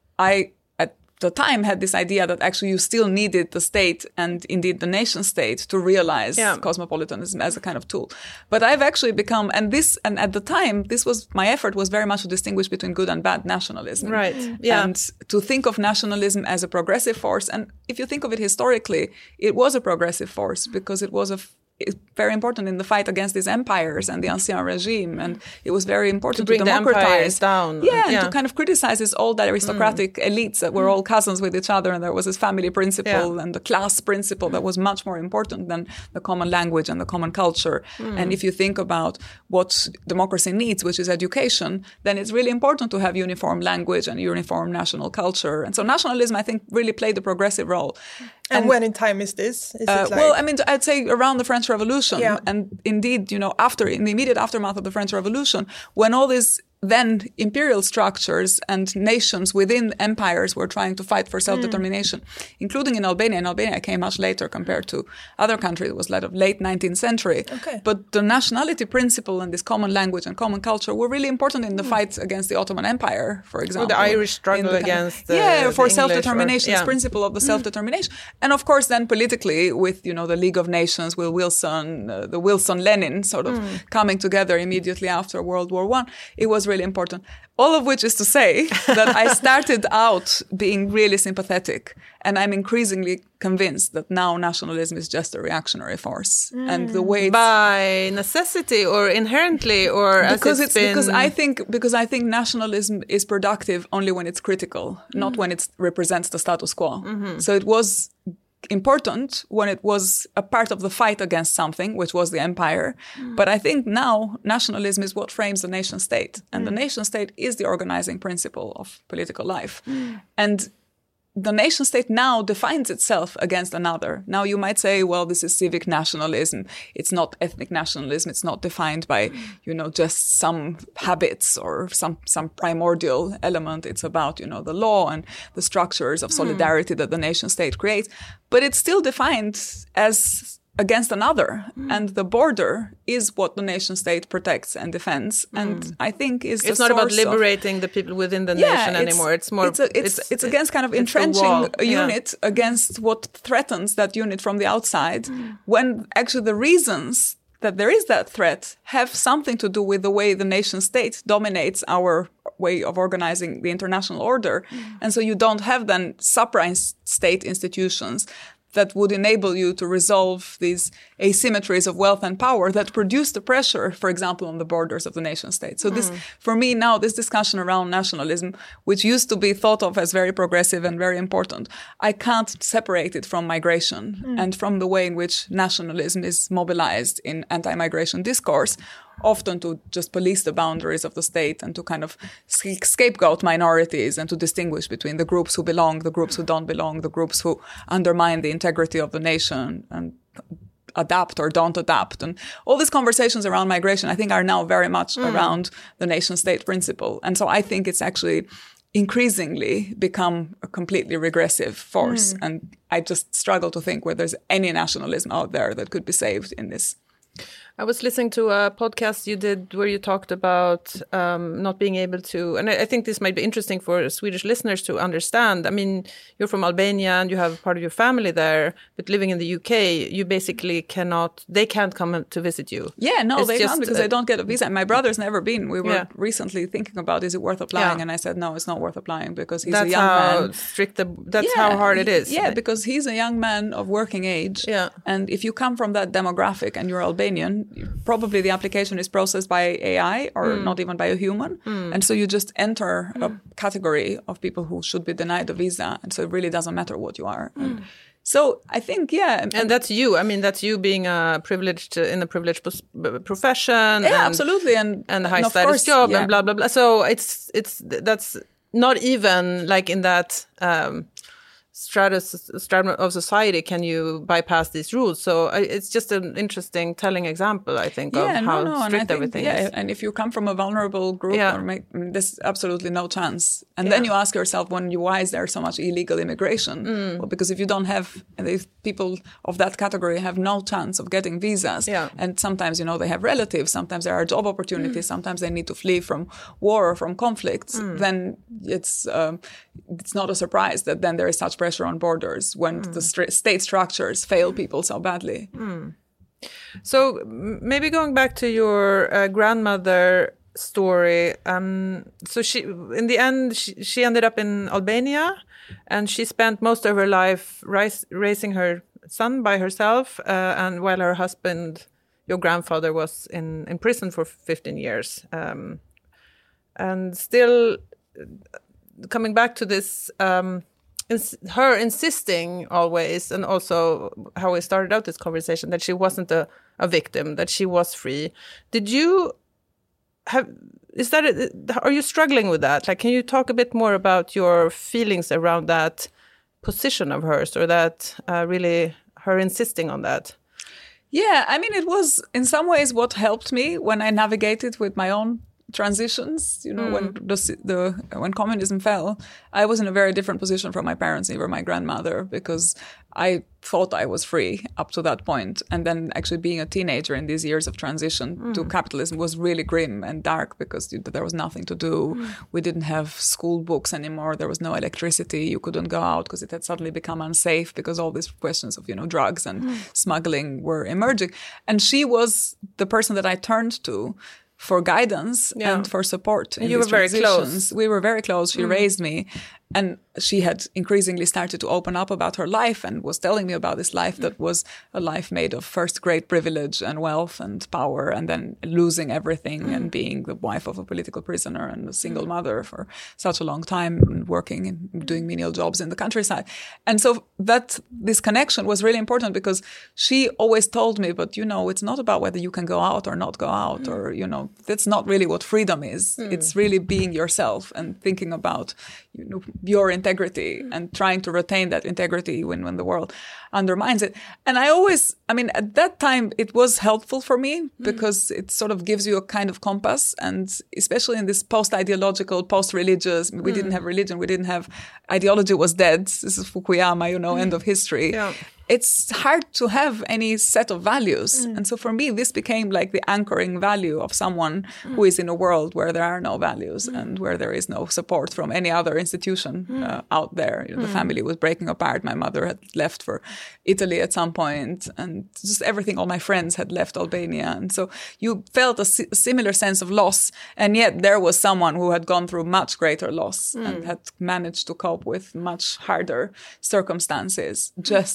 [SPEAKER 4] I the time had this idea that actually you still needed the state and indeed the nation state to realize yeah. cosmopolitanism as a kind of tool. But I've actually become, and this, and at the time, this was, my effort was very much to distinguish between good and bad nationalism.
[SPEAKER 3] Right, yeah.
[SPEAKER 4] And to think of nationalism as a progressive force. And if you think of it historically, it was a progressive force because it was a It's very important in the fight against these empires and the Ancien regime, and it was very important
[SPEAKER 3] to bring
[SPEAKER 4] to democratize
[SPEAKER 3] the down.
[SPEAKER 4] Yeah, and yeah. to kind of criticize these old aristocratic mm. elites that were all cousins with each other, and there was this family principle yeah. and the class principle that was much more important than the common language and the common culture. Mm. And if you think about what democracy needs, which is education, then it's really important to have uniform language and uniform national culture. And so nationalism, I think, really played a progressive role.
[SPEAKER 2] And, and when in time is this? Is
[SPEAKER 4] uh,
[SPEAKER 2] it like...
[SPEAKER 4] Well, I mean, I'd say around the French Revolution.
[SPEAKER 2] Yeah.
[SPEAKER 4] And indeed, you know, after, in the immediate aftermath of the French Revolution, when all these then imperial structures and nations within empires were trying to fight for self-determination, mm. including in Albania. And Albania came much later compared to other countries. It was like late nineteenth century.
[SPEAKER 2] Okay.
[SPEAKER 4] But the nationality principle and this common language and common culture were really important in the mm. fight against the Ottoman Empire, for example.
[SPEAKER 3] Or the Irish struggle the
[SPEAKER 4] of,
[SPEAKER 3] against the
[SPEAKER 4] Yeah, for
[SPEAKER 3] the
[SPEAKER 4] self-determination,
[SPEAKER 3] or, yeah.
[SPEAKER 4] this principle of the self-determination. Mm. And of course, then politically, with, you know, the League of Nations, Will Wilson, uh, the Wilson-Lenin sort of mm. coming together immediately after World War One, it was really important. All of which is to say that I started out being really sympathetic, and I'm increasingly convinced that now nationalism is just a reactionary force. Mm. And the way it's,
[SPEAKER 3] by necessity or inherently, or
[SPEAKER 4] because
[SPEAKER 3] as
[SPEAKER 4] it's
[SPEAKER 3] it's been...
[SPEAKER 4] because I think because I think nationalism is productive only when it's critical, mm. not when it represents the status quo. Mm-hmm. So it was important when it was a part of the fight against something, which was the empire. Mm. But I think now nationalism is what frames the nation state. And mm. the nation state is the organizing principle of political life. Mm. And the nation state now defines itself against another. Now you might say, well, this is civic nationalism. It's not ethnic nationalism. It's not defined by, you know, just some habits or some, some primordial element. It's about, you know, the law and the structures of solidarity mm. that the nation state creates. But it's still defined as against another. Mm. And the border is what the nation state protects and defends. Mm. And I think is the
[SPEAKER 3] It's not about liberating
[SPEAKER 4] of,
[SPEAKER 3] the people within the
[SPEAKER 4] yeah,
[SPEAKER 3] nation anymore. It's more...
[SPEAKER 4] It's, a, it's, it's, it's against kind of entrenching a unit yeah. against what threatens that unit from the outside, mm. when actually the reasons that there is that threat have something to do with the way the nation state dominates our way of organizing the international order. Mm. And so you don't have then supra-state institutions that would enable you to resolve these asymmetries of wealth and power that produce the pressure, for example, on the borders of the nation state. So this, for me now, this discussion around nationalism, which used to be thought of as very progressive and very important, I can't separate it from migration mm. and from the way in which nationalism is mobilized in anti-migration discourse, often to just police the boundaries of the state and to kind of scapegoat minorities and to distinguish between the groups who belong, the groups who don't belong, the groups who undermine the integrity of the nation and adapt or don't adapt. And all these conversations around migration, I think, are now very much mm. around the nation-state principle. And so I think it's actually increasingly become a completely regressive force. Mm. And I just struggle to think where there's any nationalism out there that could be saved in this.
[SPEAKER 3] I was listening to a podcast you did where you talked about um, not being able to, and I, I think this might be interesting for Swedish listeners to understand. I mean, you're from Albania and you have part of your family there, but living in the U K, you basically cannot, they can't come to visit you.
[SPEAKER 4] Yeah, no,
[SPEAKER 3] it's
[SPEAKER 4] they
[SPEAKER 3] just,
[SPEAKER 4] can't because
[SPEAKER 3] uh,
[SPEAKER 4] they don't get a visa. My brother's never been. We were
[SPEAKER 3] yeah.
[SPEAKER 4] recently thinking about, is it worth applying?
[SPEAKER 3] Yeah.
[SPEAKER 4] And I said, no, it's not worth applying because he's
[SPEAKER 3] that's
[SPEAKER 4] a young
[SPEAKER 3] how
[SPEAKER 4] man.
[SPEAKER 3] Strict the, that's
[SPEAKER 4] yeah,
[SPEAKER 3] how hard it is.
[SPEAKER 4] Yeah, because he's a young man of working age.
[SPEAKER 3] Yeah.
[SPEAKER 4] And if you come from that demographic and you're Albanian, probably the application is processed by A I or mm. not even by a human. Mm. And so you just enter mm. a category of people who should be denied a visa. And so it really doesn't matter what you are. Mm. And so I think, yeah.
[SPEAKER 3] And, and that's you. I mean, that's you being a privileged, in a privileged profession.
[SPEAKER 4] Yeah,
[SPEAKER 3] and,
[SPEAKER 4] absolutely. And,
[SPEAKER 3] and a high
[SPEAKER 4] and
[SPEAKER 3] status
[SPEAKER 4] course,
[SPEAKER 3] job
[SPEAKER 4] yeah.
[SPEAKER 3] and blah, blah, blah. So it's, it's, that's not even like in that, um, stratus stratum of society can you bypass these rules. So uh, it's just an interesting telling example, I think,
[SPEAKER 4] yeah,
[SPEAKER 3] of
[SPEAKER 4] no,
[SPEAKER 3] how
[SPEAKER 4] no.
[SPEAKER 3] strict
[SPEAKER 4] and I think,
[SPEAKER 3] everything
[SPEAKER 4] yeah,
[SPEAKER 3] is.
[SPEAKER 4] And if you come from a vulnerable group,
[SPEAKER 3] yeah.
[SPEAKER 4] or make, there's absolutely no chance. And
[SPEAKER 3] yeah.
[SPEAKER 4] then you ask yourself, when you, why is there so much illegal immigration? Mm. Well, because if you don't have, and if people of that category have no chance of getting visas,
[SPEAKER 3] yeah.
[SPEAKER 4] and sometimes, you know, they have relatives, sometimes there are job opportunities, mm. sometimes they need to flee from war or from conflicts, mm. then it's um, it's not a surprise that then there is such pressure on borders when mm. the st- state structures fail people so badly.
[SPEAKER 3] Mm. So m- maybe going back to your uh, grandmother story, um, so she, in the end, she, she ended up in Albania, and she spent most of her life ris- raising her son by herself, uh, and while her husband, your grandfather, was in, in prison for fifteen years. Um, and still, coming back to this... Um, Ins- her insisting always, and also how we started out this conversation, that she wasn't a, a victim, that she was free. Did you have, is that, a, are you struggling with that? Like, can you talk a bit more about your feelings around that position of hers, or that uh, really her insisting on that?
[SPEAKER 4] Yeah, I mean, it was in some ways what helped me when I navigated with my own transitions, you know, mm. when the, the when communism fell, I was in a very different position from my parents, even my grandmother, because I thought I was free up to that point. And then actually being a teenager in these years of transition mm. to capitalism was really grim and dark, because there was nothing to do. Mm. We didn't have school books anymore. There was no electricity. You couldn't go out because it had suddenly become unsafe, because all these questions of, you know, drugs and mm. smuggling were emerging. And she was the person that I turned to for guidance yeah. and for support. In
[SPEAKER 3] you
[SPEAKER 4] these
[SPEAKER 3] were very close.
[SPEAKER 4] We were very close. She mm. raised me. And she had increasingly started to open up about her life and was telling me about this life that was a life made of first great privilege and wealth and power, and then losing everything mm. and being the wife of a political prisoner and a single mother for such a long time, and working and doing menial jobs in the countryside. And so that this connection was really important, because she always told me, but, you know, it's not about whether you can go out or not go out, mm. or, you know, that's not really what freedom is. Mm. It's really being yourself and thinking about, you know, your integrity and trying to retain that integrity when, when the world undermines it. And I always, I mean, at that time, it was helpful for me, because mm. it sort of gives you a kind of compass. And especially in this post-ideological, post-religious, we mm. didn't have religion, we didn't have, ideology was dead. This is Fukuyama, you know, mm. end of history. Yeah. It's hard to have any set of values. Mm. And so for me, this became like the anchoring value of someone mm. who is in a world where there are no values mm. and where there is no support from any other institution mm. uh, out there. You know, mm. the family was breaking apart. My mother had left for Italy at some point, and just everything, all my friends had left Albania. And so you felt a, si- a similar sense of loss. And yet there was someone who had gone through much greater loss mm. and had managed to cope with much harder circumstances, just with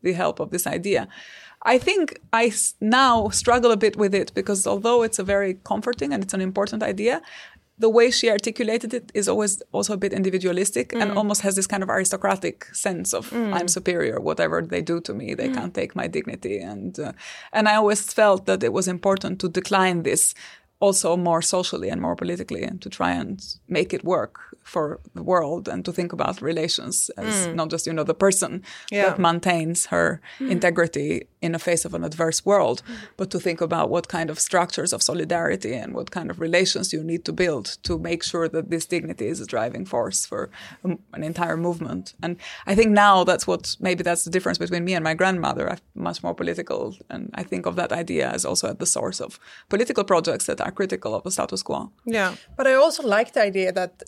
[SPEAKER 4] the help of this idea. I think I now struggle a bit with it because although it's a very comforting and it's an important idea, the way she articulated it is always also a bit individualistic mm. and almost has this kind of aristocratic sense of mm. I'm superior, whatever they do to me, they mm. can't take my dignity. And uh, and I always felt that it was important to decline this also more socially and more politically and to try and make it work for the world and to think about relations as mm. not just, you know, the person yeah. that maintains her mm. integrity in the face of an adverse world, mm. but to think about what kind of structures of solidarity and what kind of relations you need to build to make sure that this dignity is a driving force for um, an entire movement. And I think now that's what, maybe that's the difference between me and my grandmother. I'm much more political, and I think of that idea as also at the source of political projects that are critical of the status quo.
[SPEAKER 2] Yeah, but I also like the idea that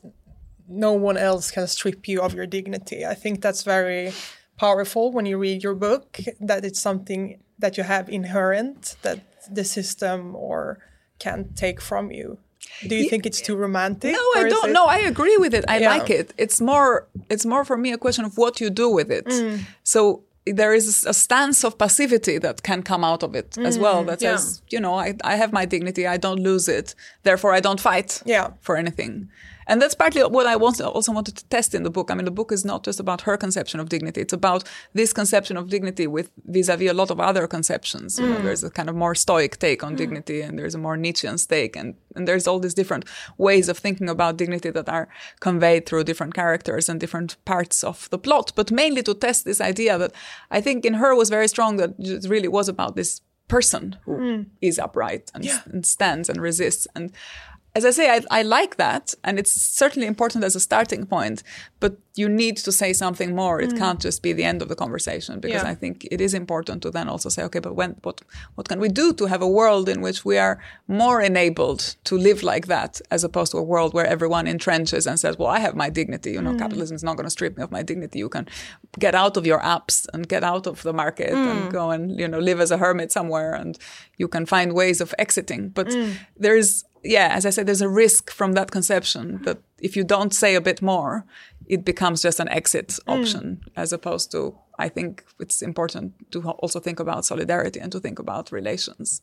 [SPEAKER 2] no one else can strip you of your dignity. I think that's very powerful when you read your book, that it's something that you have inherent that the system or can't take from you. Do you yeah. think it's too romantic?
[SPEAKER 4] No, I don't. It... No, I agree with it. I yeah. like it. It's more. It's more for me a question of what you do with it. Mm. So there is a stance of passivity that can come out of it mm. as well. That yeah. says, you know, I, I have my dignity. I don't lose it. Therefore, I don't fight
[SPEAKER 2] yeah.
[SPEAKER 4] for anything. And that's partly what I want, also wanted to test in the book. I mean, the book is not just about her conception of dignity. It's about this conception of dignity with vis-a-vis a lot of other conceptions. Mm. You know, there's a kind of more Stoic take on mm. dignity, and there's a more Nietzschean take. And, and there's all these different ways of thinking about dignity that are conveyed through different characters and different parts of the plot. But mainly to test this idea that I think in her was very strong, that it really was about this person who mm. is upright and, yeah. and stands and resists. And as I say, I, I like that, and it's certainly important as a starting point, but you need to say something more. It mm. can't just be the end of the conversation, because yeah. I think it is important to then also say, okay, but when, what, what can we do to have a world in which we are more enabled to live like that, as opposed to a world where everyone entrenches and says, well, I have my dignity. You know, mm. capitalism is not going to strip me of my dignity. You can get out of your apps and get out of the market mm. and go and, you know, live as a hermit somewhere, and you can find ways of exiting. But mm. there is... Yeah, as I said, there's a risk from that conception that if you don't say a bit more, it becomes just an exit option, mm. as opposed to, I think it's important to also think about solidarity and to think about relations.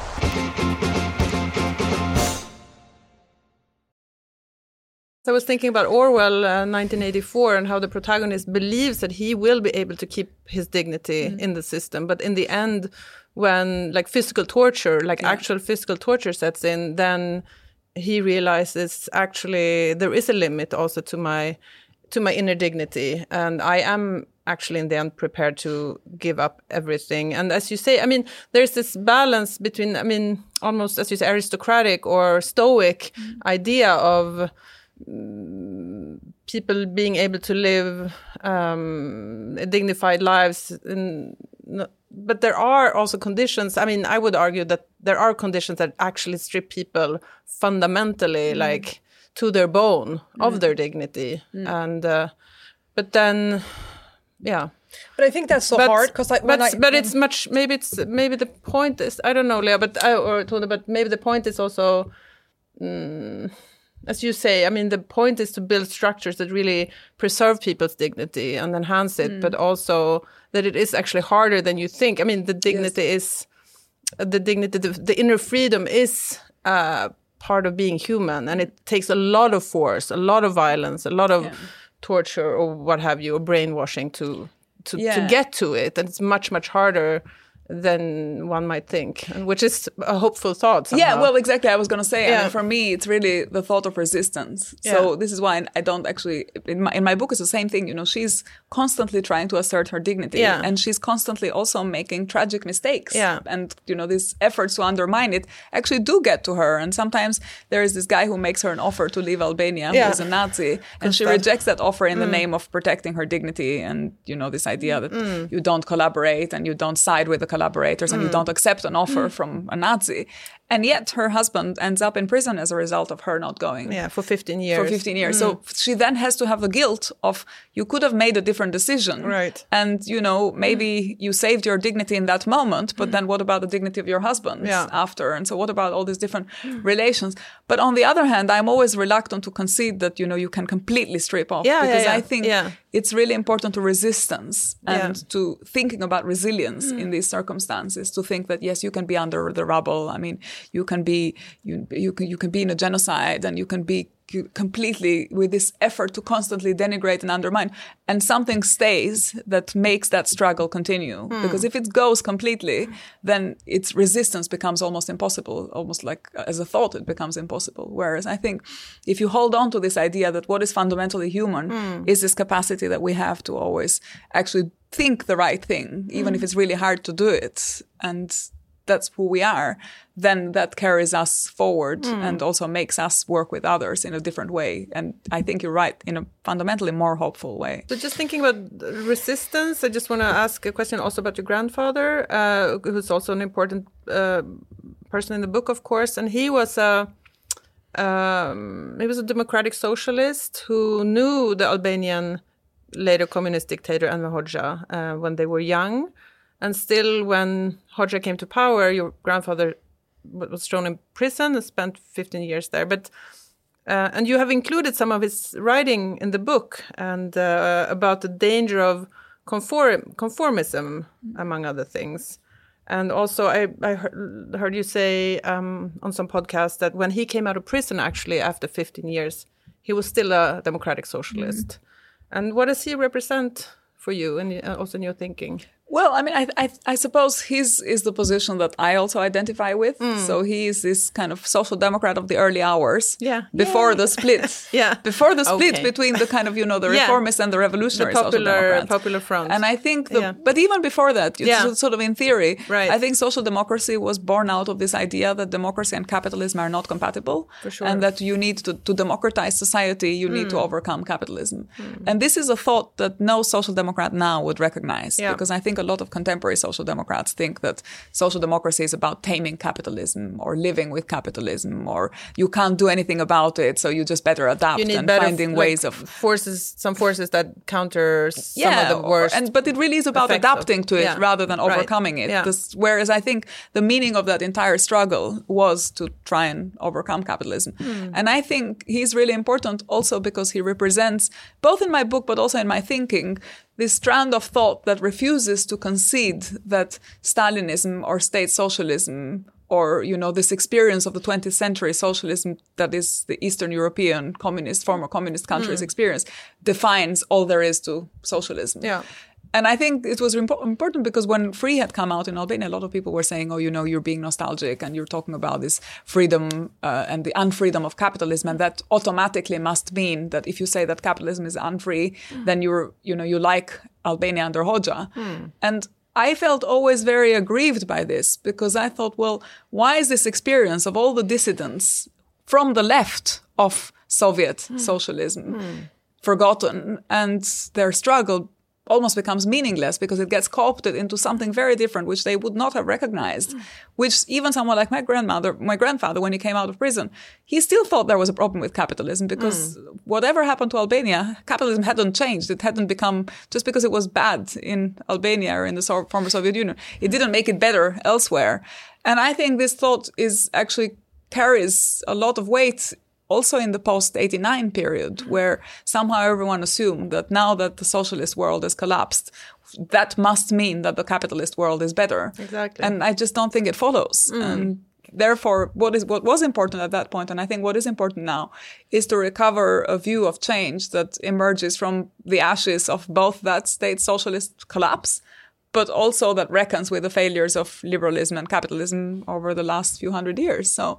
[SPEAKER 3] I was thinking about Orwell, uh, nineteen eighty-four, and how the protagonist believes that he will be able to keep his dignity mm. in the system. But in the end, when like physical torture, like yeah. actual physical torture sets in, then he realizes actually there is a limit also to my to my inner dignity. And I am actually in the end prepared to give up everything. And as you say, I mean, there's this balance between, I mean, almost as you say, aristocratic or stoic mm. idea of people being able to live um, dignified lives. In, but there are also conditions. I mean, I would argue that there are conditions that actually strip people fundamentally, mm. like to their bone, mm. of their dignity. Mm. And uh, but then, yeah.
[SPEAKER 2] But I think that's so
[SPEAKER 3] but,
[SPEAKER 2] hard because I,
[SPEAKER 3] but,
[SPEAKER 2] I,
[SPEAKER 3] but it's much. Maybe it's maybe the point is I don't know, Leah, but I or Tone, but maybe the point is also. Mm, As you say, I mean, the point is to build structures that really preserve people's dignity and enhance it, mm. but also that it is actually harder than you think. I mean, the dignity yes. is, the dignity, the, the inner freedom is uh, part of being human, and it takes a lot of force, a lot of violence, a lot of yeah. torture or what have you, or brainwashing to to, yeah. to get to it. And it's much, much harder than one might think, and which is a hopeful thought somehow.
[SPEAKER 4] Yeah, well, exactly. I was going to say, yeah. I mean, for me, it's really the thought of resistance. Yeah. So this is why I don't actually, in my, in my book, it's the same thing. You know, she's constantly trying to assert her dignity, yeah. and she's constantly also making tragic mistakes.
[SPEAKER 3] Yeah.
[SPEAKER 4] And, you know, these efforts to undermine it actually do get to her. And sometimes there is this guy who makes her an offer to leave Albania, yeah. who is a Nazi, and she rejects that offer in mm. the name of protecting her dignity and, you know, this idea that mm. you don't collaborate and you don't side with the collaborators and you don't accept an offer from a Nazi. And yet her husband ends up in prison as a result of her not going.
[SPEAKER 3] Yeah, for fifteen years.
[SPEAKER 4] For fifteen years. So she then has to have the guilt of, you could have made a different decision.
[SPEAKER 3] Right.
[SPEAKER 4] And, you know, maybe you saved your dignity in that moment, but then what about the dignity of your husband
[SPEAKER 3] Yeah.
[SPEAKER 4] after? And so what about all these different relations? But on the other hand, I'm always reluctant to concede that, you know, you can completely strip off.
[SPEAKER 3] Yeah, yeah,
[SPEAKER 4] because
[SPEAKER 3] yeah.
[SPEAKER 4] I think
[SPEAKER 3] Yeah.
[SPEAKER 4] it's really important to resistance and
[SPEAKER 3] Yeah.
[SPEAKER 4] to thinking about resilience in these circumstances, to think that, yes, you can be under the rubble. I mean, you can be You you can you can be in a genocide, and you can be completely with this effort to constantly denigrate and undermine, and something stays that makes that struggle continue.
[SPEAKER 3] Hmm.
[SPEAKER 4] Because if it goes completely, then its resistance becomes almost impossible. Almost like as a thought, it becomes impossible. Whereas I think if you hold on to this idea that what is fundamentally human
[SPEAKER 3] Hmm.
[SPEAKER 4] is this capacity that we have to always actually think the right thing, even
[SPEAKER 3] Hmm.
[SPEAKER 4] if it's really hard to do it, and that's who we are, then that carries us forward and also makes us work with others in a different way. And I think you're right, in a fundamentally more hopeful way.
[SPEAKER 3] So just thinking about resistance, I just want to ask a question also about your grandfather, uh, who's also an important uh, person in the book, of course. And he was a um, he was a democratic socialist who knew the Albanian later communist dictator Enver Hoxha uh, when they were young. And still, when Hoxha came to power, your grandfather was thrown in prison and spent fifteen years there. But uh, and you have included some of his writing in the book, and uh, about the danger of conform conformism, among other things. And also, I, I heard you say um, on some podcast that when he came out of prison, actually after fifteen years, he was still a democratic socialist. Mm-hmm. And what does he represent for you, and also in your thinking?
[SPEAKER 4] Well, I mean, I, I, I suppose his is the position that I also identify with. Mm. So he is this kind of social democrat of the early hours.
[SPEAKER 3] Yeah.
[SPEAKER 4] Before
[SPEAKER 3] Yay.
[SPEAKER 4] the split.
[SPEAKER 3] yeah.
[SPEAKER 4] Before the split
[SPEAKER 3] okay.
[SPEAKER 4] between the kind of, you know, the
[SPEAKER 3] yeah.
[SPEAKER 4] reformists and the revolutionary
[SPEAKER 3] the popular,
[SPEAKER 4] social democrats.
[SPEAKER 3] popular front.
[SPEAKER 4] And I think, the,
[SPEAKER 3] yeah.
[SPEAKER 4] but even before that,
[SPEAKER 3] yeah.
[SPEAKER 4] sort of in theory,
[SPEAKER 3] right.
[SPEAKER 4] I think social democracy was born out of this idea that democracy and capitalism are not compatible.
[SPEAKER 3] For sure.
[SPEAKER 4] And that you need to, to democratize society, you need mm. to overcome capitalism. Mm. And this is a thought that no social democrat now would recognize.
[SPEAKER 3] Yeah.
[SPEAKER 4] Because I think a lot of contemporary social democrats think that social democracy is about taming capitalism or living with capitalism, or you can't do anything about it, so you just better adapt
[SPEAKER 3] you need
[SPEAKER 4] and
[SPEAKER 3] better,
[SPEAKER 4] finding
[SPEAKER 3] like,
[SPEAKER 4] ways of
[SPEAKER 3] forces, some forces that counter some
[SPEAKER 4] yeah,
[SPEAKER 3] of the worst.
[SPEAKER 4] Or, and but it really is about adapting
[SPEAKER 3] of,
[SPEAKER 4] to it
[SPEAKER 3] yeah,
[SPEAKER 4] rather than overcoming
[SPEAKER 3] right,
[SPEAKER 4] it.
[SPEAKER 3] Yeah.
[SPEAKER 4] This, whereas I think the meaning of that entire struggle was to try and overcome capitalism. Mm. And I think he's really important also because he represents, both in my book but also in my thinking, this strand of thought that refuses to concede that Stalinism or state socialism or, you know, this experience of the twentieth century socialism that is the Eastern European communist, former communist countries' mm. experience, defines all there is to socialism.
[SPEAKER 3] Yeah.
[SPEAKER 4] And I think it was impo- important because when Free had come out in Albania, a lot of people were saying, oh, you know, you're being nostalgic and you're talking about this freedom uh, and the unfreedom of capitalism. And that automatically must mean that if you say that capitalism is unfree, mm. then you're, you know, you like Albania under Hoxha. Mm. And I felt always very aggrieved by this because I thought, well, why is this experience of all the dissidents from the left of Soviet mm. socialism mm. forgotten, and their struggle almost becomes meaningless because it gets co-opted into something very different, which they would not have recognized, mm. which even someone like my grandmother, my grandfather, when he came out of prison, he still thought there was a problem with capitalism because mm. whatever happened to Albania, capitalism hadn't changed. It hadn't become, just because it was bad in Albania or in the so- former Soviet Union, it didn't make it better elsewhere. And I think this thought is actually carries a lot of weight also in the post eighty-nine period, where somehow everyone assumed that now that the socialist world has collapsed, that must mean that the capitalist world is better.
[SPEAKER 3] Exactly.
[SPEAKER 4] And I just don't think it follows. Mm. And therefore, what is what was important at that point, and I think what is important now, is to recover a view of change that emerges from the ashes of both that state socialist collapse, but also that reckons with the failures of liberalism and capitalism over the last few hundred years. So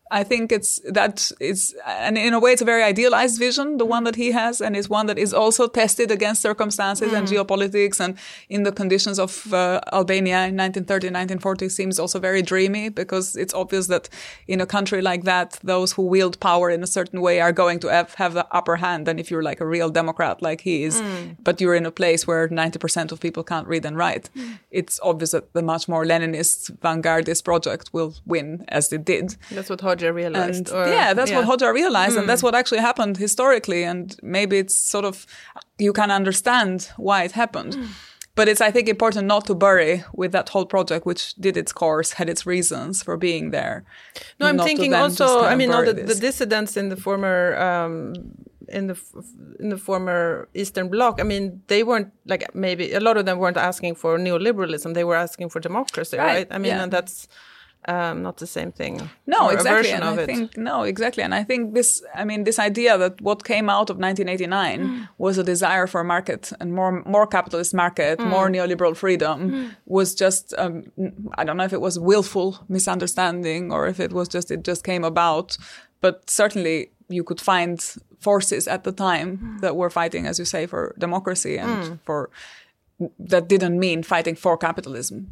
[SPEAKER 4] I think it's that it's, and in a way, it's a very idealized vision, the one that he has, and it's one that is also tested against circumstances mm. and geopolitics, and in the conditions of uh, Albania in nineteen thirty, nineteen forty seems also very dreamy, because it's obvious that in a country like that, those who wield power in a certain way are going to have, have the upper hand than if you're like a real Democrat like he is, mm. but you're in a place where ninety percent of people can't read and write. Mm. It's obvious that the much more Leninist, vanguardist project will win, as it did.
[SPEAKER 3] That's what Hoxha realized.
[SPEAKER 4] And
[SPEAKER 3] or,
[SPEAKER 4] yeah, that's
[SPEAKER 3] yeah.
[SPEAKER 4] what Hoxha realized,
[SPEAKER 3] mm.
[SPEAKER 4] and that's what actually happened historically. And maybe it's sort of, you can understand why it happened. Mm. But it's, I think, important not to bury with that whole project, which did its course, had its reasons for being there.
[SPEAKER 3] No, I'm thinking also, I mean, all the,
[SPEAKER 4] this.
[SPEAKER 3] the dissidents in the former, um, in the in the former Eastern Bloc, I mean, they weren't, like, maybe, a lot of them weren't asking for neoliberalism, they were asking for democracy, right? right? I mean, yeah. and that's um, not the same thing.
[SPEAKER 4] No,
[SPEAKER 3] or
[SPEAKER 4] exactly.
[SPEAKER 3] A version
[SPEAKER 4] and
[SPEAKER 3] of
[SPEAKER 4] I
[SPEAKER 3] it.
[SPEAKER 4] think, no, exactly. And I think this, I mean, this idea that what came out of nineteen eighty-nine mm. was a desire for a market and more, more capitalist market, mm. more neoliberal freedom mm. was just, um, I don't know if it was willful misunderstanding or if it was just, it just came about. But certainly you could find forces at the time mm. that were fighting, as you say, for democracy and mm. for, that didn't mean fighting for capitalism.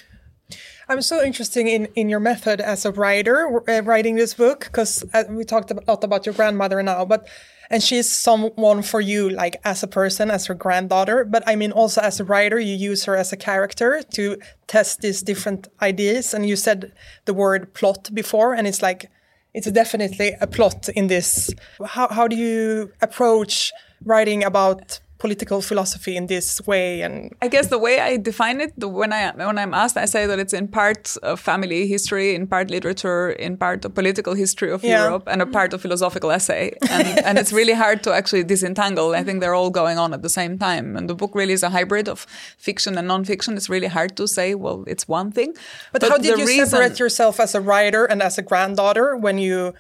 [SPEAKER 2] I'm so interested in, in your method as a writer, uh, writing this book, because uh, we talked a lot about your grandmother now, but and she's someone for you, like as a person, as her granddaughter. But I mean, also as a writer, you use her as a character to test these different ideas. And you said the word plot before, and it's like, it's definitely a plot in this. How how do you approach writing about political philosophy in this way? And
[SPEAKER 4] I guess the way I define it, the, when I when I'm asked, I say that it's in part of family history, in part literature, in part a political history of
[SPEAKER 2] yeah.
[SPEAKER 4] Europe, and a part of philosophical essay. And, yes. and it's really hard to actually disentangle. I think they're all going on at the same time. And the book really is a hybrid of fiction and non-fiction. It's really hard to say, well, it's one thing.
[SPEAKER 2] But, but how did you reason... separate yourself as a writer and as a granddaughter when you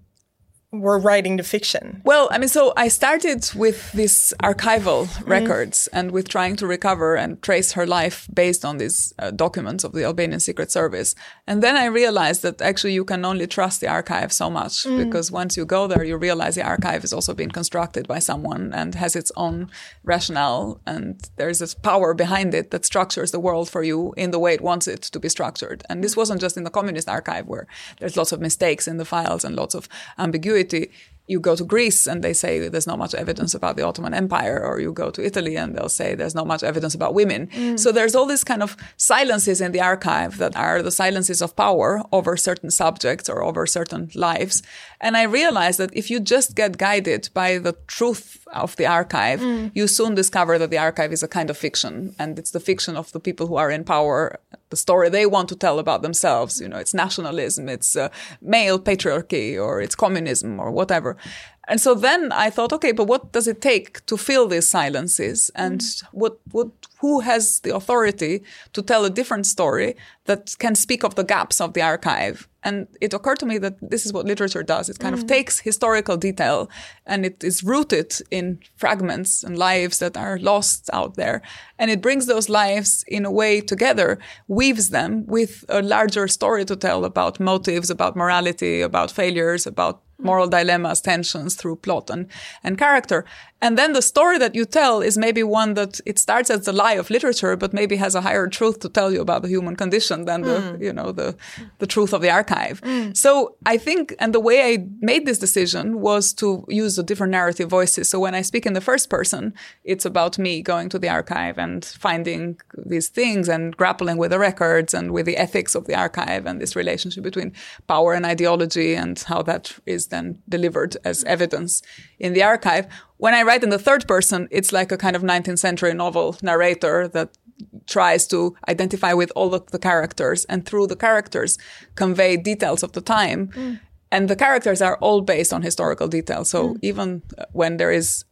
[SPEAKER 2] were writing the fiction?
[SPEAKER 4] Well, I mean, so I started with these archival mm. records and with trying to recover and trace her life based on these uh, documents of the Albanian Secret Service. And then I realized that actually you can only trust the archive so much mm. because once you go there, you realize the archive is also being constructed by someone and has its own rationale. And there's this power behind it that structures the world for you in the way it wants it to be structured. And this wasn't just in the communist archive where there's lots of mistakes in the files and lots of ambiguity. You go to Greece and they say there's not much evidence about the Ottoman Empire, or you go to Italy and they'll say there's not much evidence about women. Mm. So there's all these kind of silences in the archive that are the silences of power over certain subjects or over certain lives. And I realized that if you just get guided by the truth of the archive, mm. you soon discover that the archive is a kind of fiction, and it's the fiction of the people who are in power, the story they want to tell about themselves. You know, it's nationalism, it's uh, male patriarchy, or it's communism, or whatever. And so then I thought, okay, but what does it take to fill these silences? And mm. what, what, who has the authority to tell a different story that can speak of the gaps of the archive? And it occurred to me that this is what literature does. It kind mm. of takes historical detail and it is rooted in fragments and lives that are lost out there. And it brings those lives in a way together, weaves them with a larger story to tell about motives, about morality, about failures, about moral dilemmas, tensions through plot and, and character. And then the story that you tell is maybe one that it starts as the lie of literature, but maybe has a higher truth to tell you about the human condition than the, mm. you know, the, the truth of the archive. Mm. So I think, and the way I made this decision was to use the different narrative voices. So when I speak in the first person, it's about me going to the archive and finding these things and grappling with the records and with the ethics of the archive and this relationship between power and ideology and how that is then delivered as evidence in the archive. When I write in the third person, it's like a kind of nineteenth century novel narrator that tries to identify with all of the characters and through the characters convey details of the time. Mm. And the characters are all based on historical details. So mm. even when there is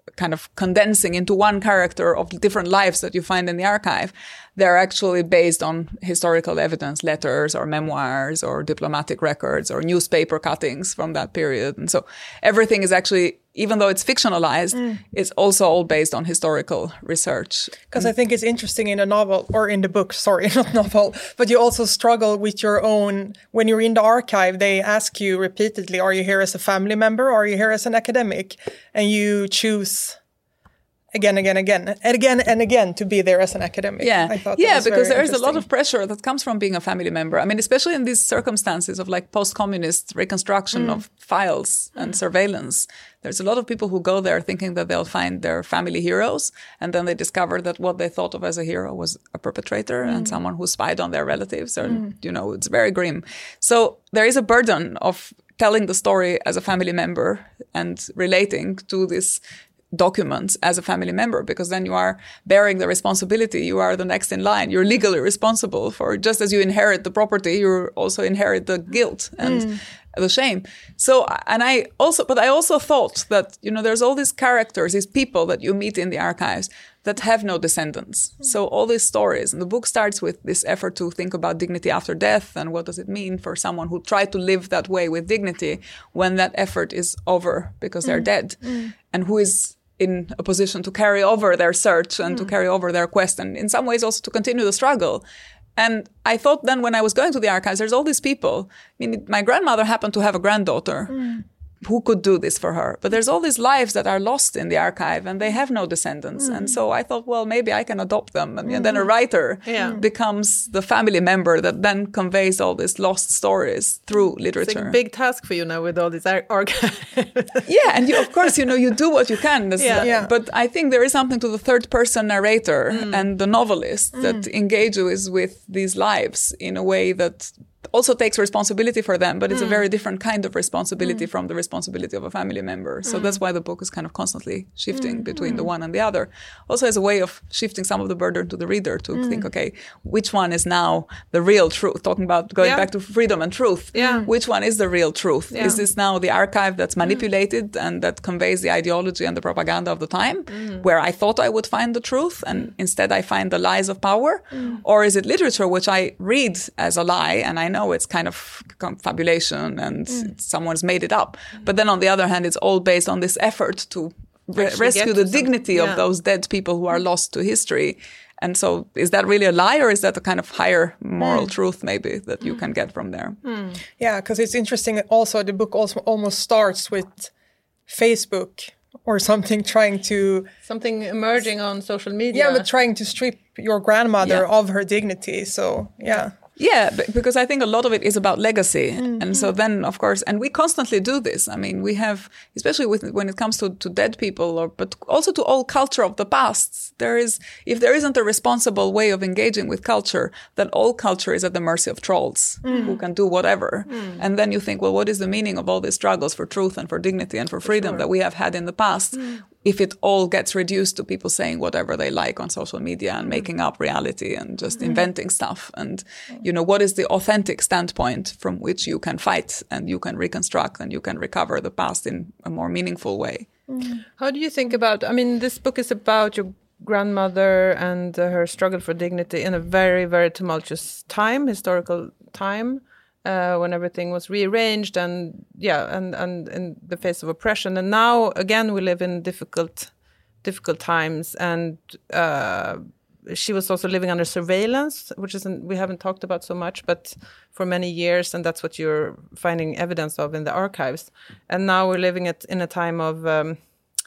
[SPEAKER 4] kind of condensing into one character of different lives that you find in the archive. They're actually based on historical evidence, letters or memoirs or diplomatic records or newspaper cuttings from that period. And so everything is actually, even though it's fictionalized, mm. it's also all based on historical research.
[SPEAKER 2] Because I think it's interesting in a novel, or in the book, sorry, not novel, but you also struggle with your own, when you're in the archive, they ask you repeatedly, are you here as a family member or are you here as an academic? And you choose again, again, again, and again and again to be there as an academic.
[SPEAKER 4] Yeah,
[SPEAKER 2] I thought
[SPEAKER 4] yeah,
[SPEAKER 2] that was
[SPEAKER 4] because
[SPEAKER 2] very
[SPEAKER 4] there is a lot of pressure that comes from being a family member. I mean, especially in these circumstances of like post-communist reconstruction mm. of files and mm. surveillance. There's a lot of people who go there thinking that they'll find their family heroes, and then they discover that what they thought of as a hero was a perpetrator mm. and someone who spied on their relatives. Or, mm. you know, it's very grim. So there is a burden of telling the story as a family member and relating to this documents as a family member, because then you are bearing the responsibility. You are the next in line. You're legally responsible for, just as you inherit the property, you also inherit the guilt and mm. the shame. So, and I also, but I also thought that, you know, there's all these characters, these people that you meet in the archives that have no descendants. Mm. So all these stories, and the book starts with this effort to think about dignity after death and what does it mean for someone who tried to live that way with dignity when that effort is over because they're mm. dead, mm. and who is in a position to carry over their search and mm. to carry over their quest, and in some ways also to continue the struggle. And I thought then when I was going to the archives, there's all these people. I mean, my grandmother happened to have a granddaughter mm. who could do this for her. But there's all these lives that are lost in the archive and they have no descendants. Mm. And so I thought, well, maybe I can adopt them. And, mm. and then a writer yeah. becomes the family member that then conveys all these lost stories through literature.
[SPEAKER 3] It's like a big task for you now with all these ar- archives.
[SPEAKER 4] Yeah, and you, of course, you know, you do what you can. Yeah. Yeah. But I think there is something to the third person narrator mm. and the novelist mm. that engages with these lives in a way that also takes responsibility for them, but it's mm. a very different kind of responsibility mm. from the responsibility of a family member. So mm. that's why the book is kind of constantly shifting mm. between mm. the one and the other. Also as a way of shifting some of the burden to the reader to mm. think, okay, which one is now the real truth? Talking about going yeah. back to freedom and truth. Yeah. Which one is the real truth? Yeah. Is this now the archive that's manipulated mm. and that conveys the ideology and the propaganda of the time, mm. where I thought I would find the truth and instead I find the lies of power? Mm. Or is it literature which I read as a lie and I know it's kind of confabulation and mm. someone's made it up. But then on the other hand, it's all based on this effort to re- rescue the dignity yeah. of those dead people who are lost to history. And so is that really a lie, or is that a kind of higher moral mm. truth maybe that you mm. can get from there?
[SPEAKER 2] Mm. Yeah, because it's interesting also, the book also almost starts with Facebook or something trying to...
[SPEAKER 3] Something emerging on social media.
[SPEAKER 2] Yeah, but trying to strip your grandmother yeah. of her dignity. So, yeah.
[SPEAKER 4] Yeah, because I think a lot of it is about legacy. Mm-hmm. And so then, of course, and we constantly do this. I mean, we have, especially with, when it comes to, to dead people, or but also to all culture of the past, there is, if there isn't a responsible way of engaging with culture, then all culture is at the mercy of trolls mm. who can do whatever. Mm. And then you think, well, what is the meaning of all these struggles for truth and for dignity and for, for freedom sure. that we have had in the past? Mm. If it all gets reduced to people saying whatever they like on social media and making up reality and just mm. inventing stuff. And, you know, what is the authentic standpoint from which you can fight and you can reconstruct and you can recover the past in a more meaningful way?
[SPEAKER 3] Mm. How do you think about, I mean, this book is about your grandmother and uh, her struggle for dignity in a very, very tumultuous time, historical time. Uh, when everything was rearranged and yeah, and, and in the face of oppression. And now, again, we live in difficult difficult times. And uh, she was also living under surveillance, which isn't, we haven't talked about so much, but for many years, and that's what you're finding evidence of in the archives. And now we're living at, in a time of um,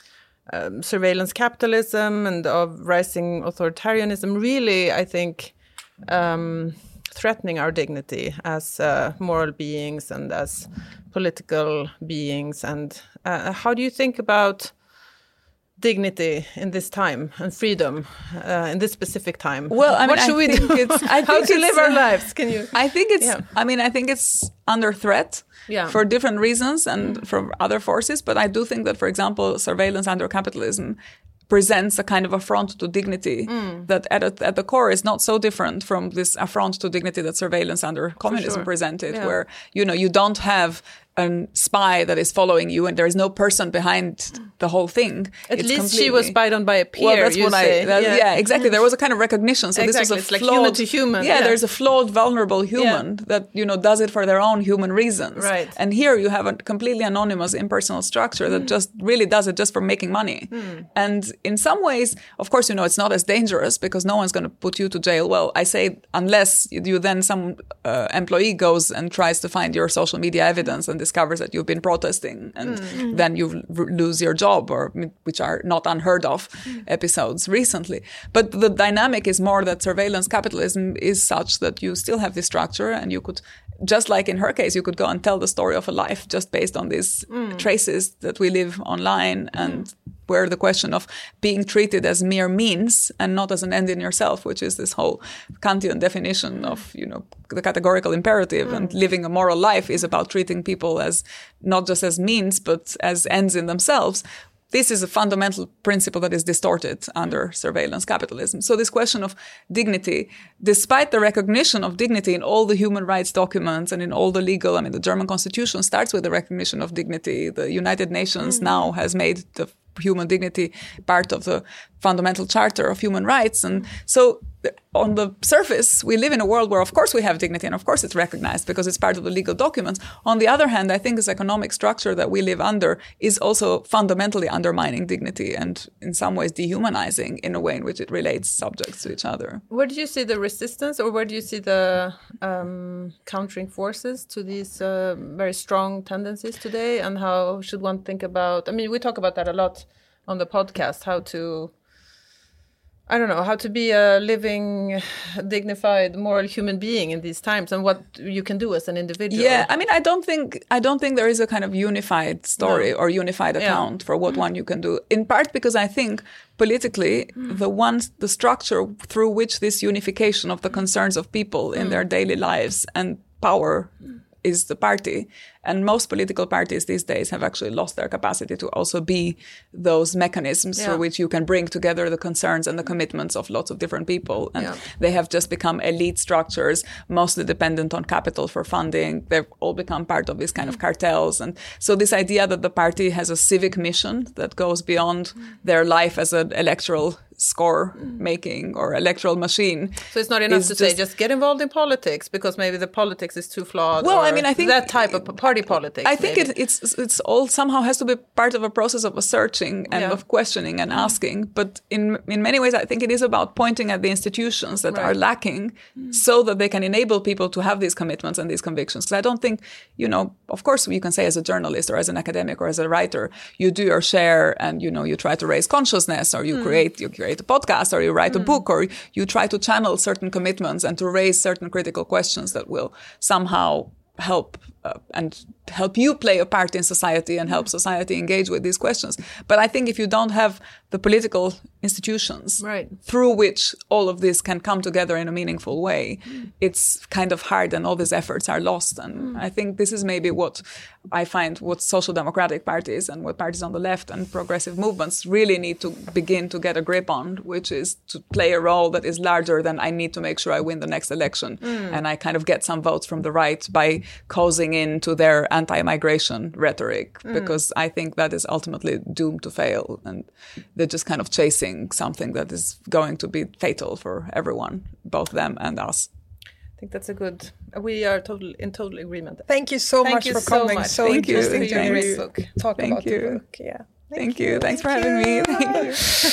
[SPEAKER 3] um, surveillance capitalism and of rising authoritarianism. Really, I think... Um, threatening our dignity as uh, moral beings and as political beings. And uh, how do you think about dignity in this time and freedom uh, in this specific time?
[SPEAKER 4] Well, I mean,
[SPEAKER 3] what should
[SPEAKER 4] I
[SPEAKER 3] we
[SPEAKER 4] think
[SPEAKER 3] do?
[SPEAKER 4] It's, I
[SPEAKER 3] how
[SPEAKER 4] think
[SPEAKER 3] to
[SPEAKER 4] it's,
[SPEAKER 3] live our lives? Can you?
[SPEAKER 4] I think it's.
[SPEAKER 3] Yeah.
[SPEAKER 4] I mean, I think it's under threat. Yeah. For different reasons and mm. from other forces. But I do think that, for example, surveillance under capitalism presents a kind of affront to dignity mm. that at, a, at the core is not so different from this affront to dignity that surveillance under communism sure. presented, yeah. where, you know, you don't have a spy that is following you and there is no person behind the whole thing.
[SPEAKER 3] At
[SPEAKER 4] it's
[SPEAKER 3] least
[SPEAKER 4] completely...
[SPEAKER 3] she was spied on by a peer,
[SPEAKER 4] Well, that's
[SPEAKER 3] you
[SPEAKER 4] what
[SPEAKER 3] say.
[SPEAKER 4] I... That, yeah. yeah, exactly. There was a kind of recognition. So
[SPEAKER 3] exactly.
[SPEAKER 4] this was a
[SPEAKER 3] it's like
[SPEAKER 4] flawed...
[SPEAKER 3] human to human.
[SPEAKER 4] Yeah,
[SPEAKER 3] yeah,
[SPEAKER 4] there's a flawed, vulnerable human
[SPEAKER 3] yeah.
[SPEAKER 4] that, you know, does it for their own human reasons.
[SPEAKER 3] Right.
[SPEAKER 4] And here you have a completely anonymous, impersonal structure that mm. just really does it just for making money. Mm. And in some ways, of course, you know, it's not as dangerous because no one's going to put you to jail. Well, I say unless you then some uh, employee goes and tries to find your social media evidence and discovers that you've been protesting and mm. then you r- lose your job, or which are not unheard of mm. episodes recently. But the dynamic is more that surveillance capitalism is such that you still have this structure, and you could, just like in her case, you could go and tell the story of a life just based on these mm. traces that we live online, and mm. where the question of being treated as mere means and not as an end in yourself, which is this whole Kantian definition of, you know, the categorical imperative mm. and living a moral life is about treating people as not just as means, but as ends in themselves. This is a fundamental principle that is distorted under surveillance capitalism. So this question of dignity, despite the recognition of dignity in all the human rights documents and in all the legal, I mean, the German constitution starts with the recognition of dignity. The United Nations mm-hmm. now has made the human dignity part of the fundamental charter of human rights. And so on the surface, we live in a world where, of course, we have dignity and, of course, it's recognized because it's part of the legal documents. On the other hand, I think this economic structure that we live under is also fundamentally undermining dignity and in some ways dehumanizing in a way in which it relates subjects to each other.
[SPEAKER 3] Where do you see the resistance, or where do you see the um, countering forces to these uh, very strong tendencies today? And how should one think about, I mean, we talk about that a lot on the podcast, how to... I don't know, how to be a living, dignified, moral human being in these times, and what you can do as an individual.
[SPEAKER 4] Yeah, I mean, I don't think I don't think there is a kind of unified story no. or unified account yeah. for what mm. one you can do. In part because I think politically, mm. the one, the structure through which this unification of the concerns of people in mm. their daily lives and power mm. is the party. And most political parties these days have actually lost their capacity to also be those mechanisms yeah. through which you can bring together the concerns and the commitments of lots of different people. And yeah. they have just become elite structures, mostly dependent on capital for funding. They've all become part of these kind of cartels. And so this idea that the party has a civic mission that goes beyond their life as an electoral score making or electoral machine.
[SPEAKER 3] So it's not enough to just say just get involved in politics because maybe the politics is too flawed.
[SPEAKER 4] Well,
[SPEAKER 3] or
[SPEAKER 4] I mean, I think
[SPEAKER 3] that type of party politics.
[SPEAKER 4] I think it, it's it's all somehow has to be part of a process of a searching and
[SPEAKER 3] yeah.
[SPEAKER 4] of questioning and asking. But in in many ways, I think it is about pointing at the institutions that right. are lacking, mm. so that they can enable people to have these commitments and these convictions. Because I don't think, you know, of course, you can say as a journalist or as an academic or as a writer, you do your share and you know you try to raise consciousness, or you mm. create you create a podcast, or you write mm. a book, or you try to channel certain commitments and to raise certain critical questions that will somehow help uh, and help you play a part in society and help society engage with these questions. But I think if you don't have the political institutions
[SPEAKER 3] right.
[SPEAKER 4] through which all of this can come together in a meaningful way, mm. it's kind of hard and all these efforts are lost. And mm. I think this is maybe what I find what social democratic parties and what parties on the left and progressive movements really need to begin to get a grip on, which is to play a role that is larger than I need to make sure I win the next election mm. and I kind of get some votes from the right by causing into their anti-migration rhetoric, mm. because I think that is ultimately doomed to fail. And they're just kind of chasing something that is going to be fatal for everyone, both them and us.
[SPEAKER 3] I think that's a good... We are total, in total agreement.
[SPEAKER 2] Thank you so
[SPEAKER 3] Thank
[SPEAKER 2] much
[SPEAKER 3] you
[SPEAKER 2] for
[SPEAKER 3] so
[SPEAKER 2] coming.
[SPEAKER 3] much.
[SPEAKER 2] So
[SPEAKER 4] Thank
[SPEAKER 2] interesting
[SPEAKER 4] you.
[SPEAKER 2] to
[SPEAKER 4] Thank
[SPEAKER 2] hear
[SPEAKER 4] you.
[SPEAKER 2] you talk
[SPEAKER 4] Thank
[SPEAKER 2] about
[SPEAKER 4] you.
[SPEAKER 2] the book. Yeah.
[SPEAKER 4] Thank,
[SPEAKER 2] Thank
[SPEAKER 4] you.
[SPEAKER 2] you.
[SPEAKER 4] Thanks
[SPEAKER 2] Thank
[SPEAKER 4] for having me. Thank you.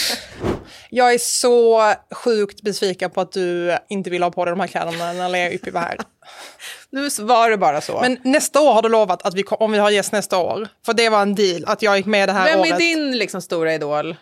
[SPEAKER 2] Jag är så sjukt besviken på att du inte vill ha på dig de här kläderna när Lea Yppi var här.
[SPEAKER 3] Nu var det bara så.
[SPEAKER 2] Men nästa år har du lovat att vi, om vi har gäst nästa år. För det var en deal att jag gick med det här
[SPEAKER 3] Vem
[SPEAKER 2] året.
[SPEAKER 3] Vem är din liksom stora idol?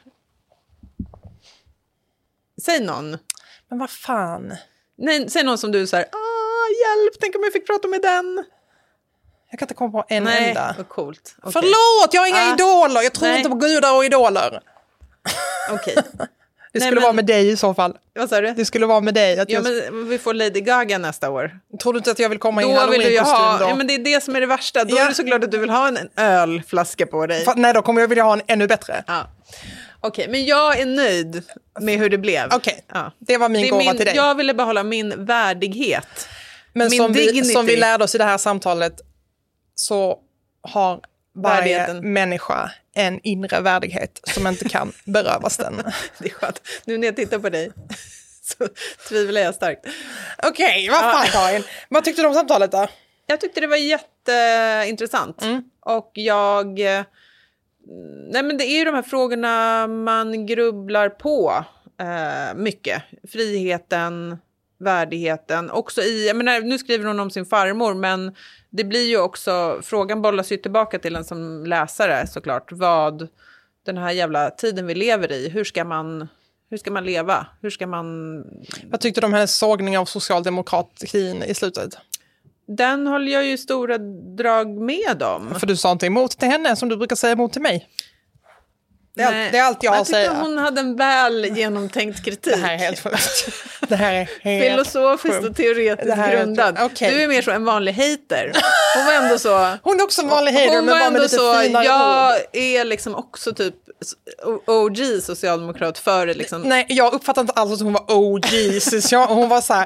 [SPEAKER 3] Säg någon.
[SPEAKER 2] Men vad fan?
[SPEAKER 3] Nej, säg någon som du säger, ah, hjälp, tänk om jag fick prata med den.
[SPEAKER 2] Jag kan inte komma på en
[SPEAKER 3] Nej,
[SPEAKER 2] enda.
[SPEAKER 3] vad coolt. Okay.
[SPEAKER 2] Förlåt, jag har inga ah. idoler. Jag tror
[SPEAKER 3] Nej.
[SPEAKER 2] inte på gudar och idoler.
[SPEAKER 3] Okej.
[SPEAKER 2] Okay. Det skulle Nej, men... vara med dig i så fall.
[SPEAKER 3] Vad sa du?
[SPEAKER 2] Det skulle vara med dig. Att
[SPEAKER 3] ja,
[SPEAKER 2] jag...
[SPEAKER 3] men vi får Lady Gaga nästa år.
[SPEAKER 2] Tror du inte att jag vill komma
[SPEAKER 3] då
[SPEAKER 2] i en Halloween-kostym då?
[SPEAKER 3] Ja, men det är det som är det värsta. Då ja. är det så klart att du vill ha en ölflaska på dig.
[SPEAKER 2] För, nej, då kommer jag vilja ha en ännu bättre.
[SPEAKER 3] Ja. Okej, okay, men jag är nöjd med hur det blev.
[SPEAKER 2] Okej, okay.
[SPEAKER 3] ja.
[SPEAKER 2] det var min det gåva
[SPEAKER 3] min,
[SPEAKER 2] till dig.
[SPEAKER 3] Jag ville behålla min värdighet.
[SPEAKER 2] Men
[SPEAKER 3] min
[SPEAKER 2] som,
[SPEAKER 3] dignity.
[SPEAKER 2] vi, som vi lärde oss i det här samtalet så har varje
[SPEAKER 3] Värdigheten.
[SPEAKER 2] människa en inre värdighet som inte kan berövas den.
[SPEAKER 3] Det är skönt. Nu när jag tittar på dig så tvivlar jag starkt.
[SPEAKER 2] Okej, okay, vad fan Karin? Vad tyckte du om samtalet då?
[SPEAKER 3] Jag tyckte det var jätteintressant. Mm. Och jag... Nej, men det är ju de här frågorna man grubblar på eh, mycket. Friheten, värdigheten. Också i, jag menar, nu skriver hon om sin farmor, men det blir ju också... Frågan bollas ju tillbaka till en som läsare såklart. Vad den här jävla tiden vi lever i, hur ska man... Hur ska man leva? Hur ska man...
[SPEAKER 2] Vad tyckte du om hennes sågning av socialdemokratin i slutet?
[SPEAKER 3] Den håller jag ju stora drag med om.
[SPEAKER 2] För du sa inte emot till henne som du brukar säga emot till mig. Det är,
[SPEAKER 3] Nej,
[SPEAKER 2] allt, det är allt jag har att säga.
[SPEAKER 3] Jag tyckte hon hade en väl genomtänkt kritik.
[SPEAKER 2] Det här är helt sjukt. Det här är helt
[SPEAKER 3] filosofiskt sjukt. Och teoretiskt grundad. Är, okay. Du är mer så en vanlig hater. Hon var ändå så...
[SPEAKER 2] Hon är också en vanlig hater,
[SPEAKER 3] men
[SPEAKER 2] bara med lite
[SPEAKER 3] så,
[SPEAKER 2] finare
[SPEAKER 3] jag
[SPEAKER 2] ord.
[SPEAKER 3] är liksom också typ O G socialdemokrat för liksom...
[SPEAKER 2] Nej, jag uppfattar inte alls att hon var O G. Hon var så här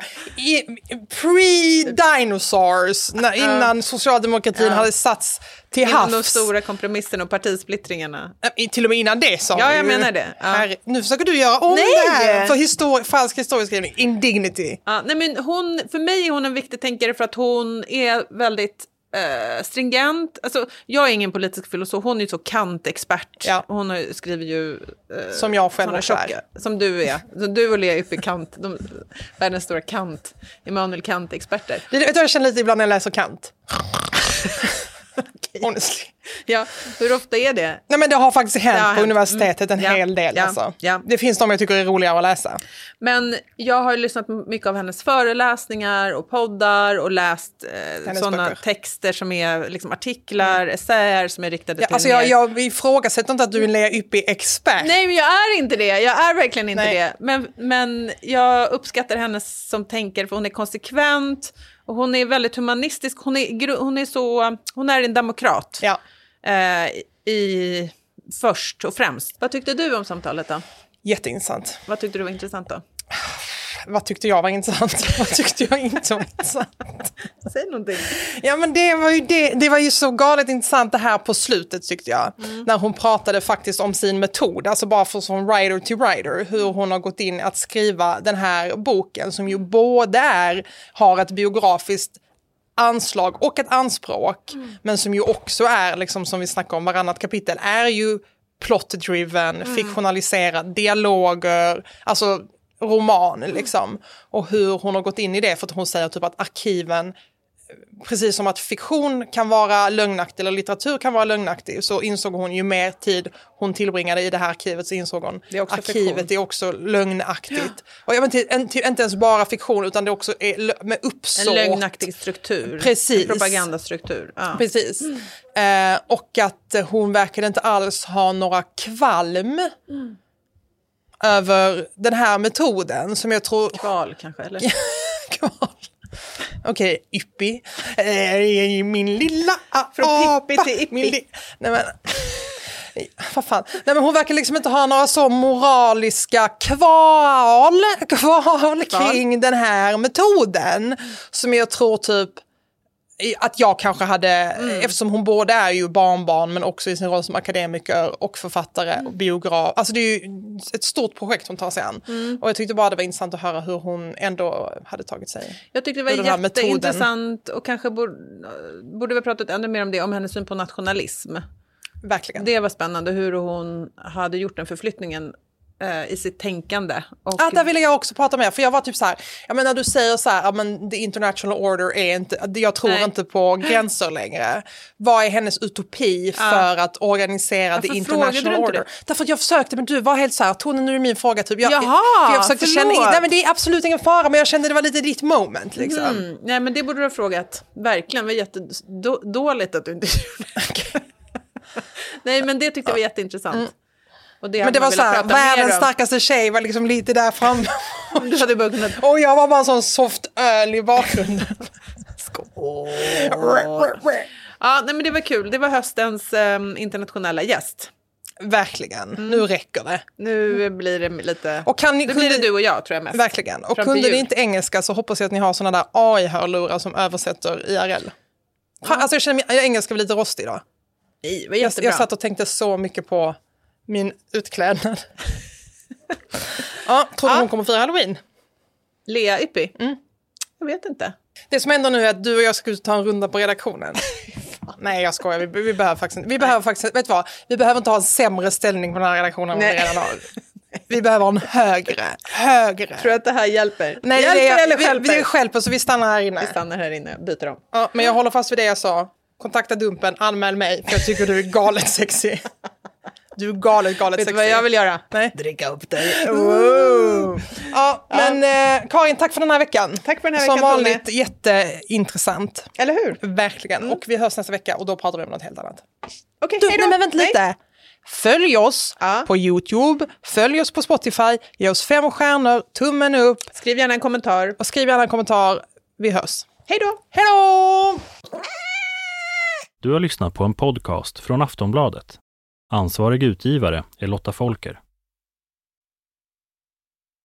[SPEAKER 2] pre-dinosaurs, när, innan socialdemokratin ja. hade satts till
[SPEAKER 3] innan
[SPEAKER 2] havs.
[SPEAKER 3] De stora kompromisserna och partisplittringarna.
[SPEAKER 2] Till och med innan det sa
[SPEAKER 3] Ja, jag menar det. Ja.
[SPEAKER 2] Här, nu försöker du göra om
[SPEAKER 3] nej.
[SPEAKER 2] det här för histori- falsk historieskrivning. Indignity.
[SPEAKER 3] Ja, nej, men hon, för mig är hon en viktig tänkare för att hon är väldigt eh, stringent. Alltså, jag är ingen politisk filosof. Hon är ju så kantexpert. Ja. Hon har, skriver ju... Eh,
[SPEAKER 2] som jag själv är.
[SPEAKER 3] Som du är. Så du och Lea är uppe i Kant. De, världens stora Kant. Immanuel Kant-experter.
[SPEAKER 2] Det, vet du, jag känner lite ibland när jag läser Kant.
[SPEAKER 3] Okay. Honestly. Ja, hur ofta är det?
[SPEAKER 2] Nej, men det har faktiskt hänt ja, på universitetet en
[SPEAKER 3] ja,
[SPEAKER 2] hel del.
[SPEAKER 3] Ja,
[SPEAKER 2] alltså.
[SPEAKER 3] ja.
[SPEAKER 2] Det finns de jag tycker är roligare att läsa.
[SPEAKER 3] Men jag har lyssnat mycket av hennes föreläsningar och poddar och läst eh, sådana texter som är liksom artiklar, mm. essäer som är riktade
[SPEAKER 2] ja,
[SPEAKER 3] till
[SPEAKER 2] alltså
[SPEAKER 3] mer...
[SPEAKER 2] jag, jag ifrågasätter inte att du är en Lea Yppi-expert.
[SPEAKER 3] Nej, men jag är inte det. Jag är verkligen inte
[SPEAKER 2] Nej.
[SPEAKER 3] det. Men, men jag uppskattar henne som tänker för hon är konsekvent. Och hon är väldigt humanistisk. Hon är, hon är, så, hon är en demokrat.
[SPEAKER 2] Ja.
[SPEAKER 3] Eh, i, först och främst. Vad tyckte du om samtalet då?
[SPEAKER 2] Jätteintressant.
[SPEAKER 3] Vad tyckte du var intressant då?
[SPEAKER 2] Vad tyckte jag var intressant? Vad tyckte jag inte var intressant?
[SPEAKER 3] Säg någonting.
[SPEAKER 2] Ja, men det var ju, det, det var ju så galet intressant det här på slutet tyckte jag. Mm. När hon pratade faktiskt om sin metod. Alltså bara för som writer to writer. Hur hon har gått in att skriva den här boken. Som ju både är, har ett biografiskt anslag och ett anspråk. Mm. Men som ju också är, liksom, som vi snackar om varannat kapitel, är ju plot-driven, mm. fiktionaliserad, dialoger, alltså roman liksom. Och hur hon har gått in i det, för att hon säger typ att arkiven, precis som att fiktion kan vara lögnaktig eller litteratur kan vara lögnaktig, så insåg hon ju mer tid hon tillbringade i det här arkivet, så insåg hon
[SPEAKER 3] det är också
[SPEAKER 2] arkivet
[SPEAKER 3] fiktion.
[SPEAKER 2] är också lögnaktigt. Ja. Och jag menar, inte, inte ens bara fiktion, utan det också är med uppsåt.
[SPEAKER 3] En lögnaktig struktur.
[SPEAKER 2] Precis.
[SPEAKER 3] En propagandastruktur. Ja.
[SPEAKER 2] Precis. Mm. Eh, och att hon verkade inte alls ha några kvalm mm. över den här metoden som jag tror...
[SPEAKER 3] Kval kanske, eller?
[SPEAKER 2] Kval. Okej, okay, Yppi. Eh, min lilla
[SPEAKER 3] Från Pippi till Yppi.
[SPEAKER 2] Li- Nej men... Vad fan? Nej, men hon verkar liksom inte ha några så moraliska kval, kval kring den här metoden. Som jag tror typ att jag kanske hade, mm. eftersom hon både är ju barnbarn men också i sin roll som akademiker och författare mm. och biograf. Alltså det är ju ett stort projekt hon tar sig an. Mm. Och jag tyckte bara det var intressant att höra hur hon ändå hade tagit sig.
[SPEAKER 3] Jag tyckte det var jätteintressant och kanske borde, borde vi pratat ännu mer om det, om hennes syn på nationalism.
[SPEAKER 2] Verkligen.
[SPEAKER 3] Det var spännande hur hon hade gjort den förflyttningen eh, i sitt tänkande. Och...
[SPEAKER 2] Ja, där ville jag också prata med. För jag var typ så här, jag menar du säger så här, ja, men the international order är inte, jag tror Nej. inte på gränser längre. Vad är hennes utopi ja. för att organisera ja, the international order? Därför att jag försökte, men du var helt så här, tonen nu är min fråga typ. Jag,
[SPEAKER 3] Jaha,
[SPEAKER 2] för jag försökte känna in, nej men det är absolut ingen fara, men jag kände det var lite ditt moment liksom.
[SPEAKER 3] Mm. Nej men det borde du ha frågat. Verkligen, det var jättedåligt att du inte gjorde det. Nej, men det tyckte jag var jätteintressant. Mm. Och det
[SPEAKER 2] men det var så här, världens starkaste tjej var liksom lite där fram.
[SPEAKER 3] Du hade bara kunnat...
[SPEAKER 2] Och jag var bara en sån soft öl i bakgrunden. Skål.
[SPEAKER 3] Ja, nej, men det var kul. Det var höstens um, internationella gäst.
[SPEAKER 2] Verkligen. Mm. Nu räcker det.
[SPEAKER 3] Nu blir det lite...
[SPEAKER 2] Och kan ni,
[SPEAKER 3] nu blir det du och jag, tror jag mest.
[SPEAKER 2] Verkligen. Och kunde ni inte engelska så hoppas jag att ni har såna där A I-hörlurar som översätter I R L. Alltså jag känner mig, jag engelska var lite rostig idag.
[SPEAKER 3] Nej, det var
[SPEAKER 2] Jag,
[SPEAKER 3] jättebra.
[SPEAKER 2] jag satt och tänkte så mycket på min utklädnad. Ja, tror du
[SPEAKER 3] Ja.
[SPEAKER 2] hon kommer fira Halloween?
[SPEAKER 3] Lea Yppi?
[SPEAKER 2] Mm.
[SPEAKER 3] Jag vet inte.
[SPEAKER 2] Det som händer nu är att du och jag ska ut och ta en runda på redaktionen. Nej, jag skojar. Vi, vi behöver faktiskt vi behöver faktiskt, vet du vad? Vi behöver inte ha en sämre ställning på den här redaktionen än vad vi
[SPEAKER 3] Nej.
[SPEAKER 2] redan har. Vi behöver ha en högre, högre.
[SPEAKER 3] Tror du att det här hjälper?
[SPEAKER 2] Nej,
[SPEAKER 3] hjälper
[SPEAKER 2] det är,
[SPEAKER 3] eller
[SPEAKER 2] vi,
[SPEAKER 3] stjälper?
[SPEAKER 2] vi stjälper så vi stannar här inne.
[SPEAKER 3] Vi stannar här inne, byter om.
[SPEAKER 2] Ja, men jag håller fast vid det jag sa. Kontakta Dumpen, anmäl mig, för jag tycker du är galet sexy. Du är galet, galet
[SPEAKER 3] Vet
[SPEAKER 2] sexy.
[SPEAKER 3] du vad jag vill göra?
[SPEAKER 2] Nej.
[SPEAKER 3] Dricka upp dig.
[SPEAKER 2] Wow. Ja, men eh, Karin, tack för den här veckan.
[SPEAKER 3] Tack för den här
[SPEAKER 2] Som
[SPEAKER 3] veckan,
[SPEAKER 2] vanligt
[SPEAKER 3] Tone.
[SPEAKER 2] jätteintressant.
[SPEAKER 3] Eller hur?
[SPEAKER 2] Verkligen. Mm. Och vi hörs nästa vecka och då pratar vi om något helt annat.
[SPEAKER 3] Okej,
[SPEAKER 2] Du,
[SPEAKER 3] hej då.
[SPEAKER 2] nej men vänta
[SPEAKER 3] Nej.
[SPEAKER 2] lite. Följ oss
[SPEAKER 3] Ja.
[SPEAKER 2] på YouTube, följ oss på Spotify, ge oss fem stjärnor, tummen upp
[SPEAKER 3] Skriv gärna en kommentar.
[SPEAKER 2] och skriv gärna en kommentar. Vi hörs.
[SPEAKER 3] Hej då!
[SPEAKER 2] Hej då!
[SPEAKER 1] Du har lyssnat på en podcast från Aftonbladet. Ansvarig utgivare är Lotta Folker.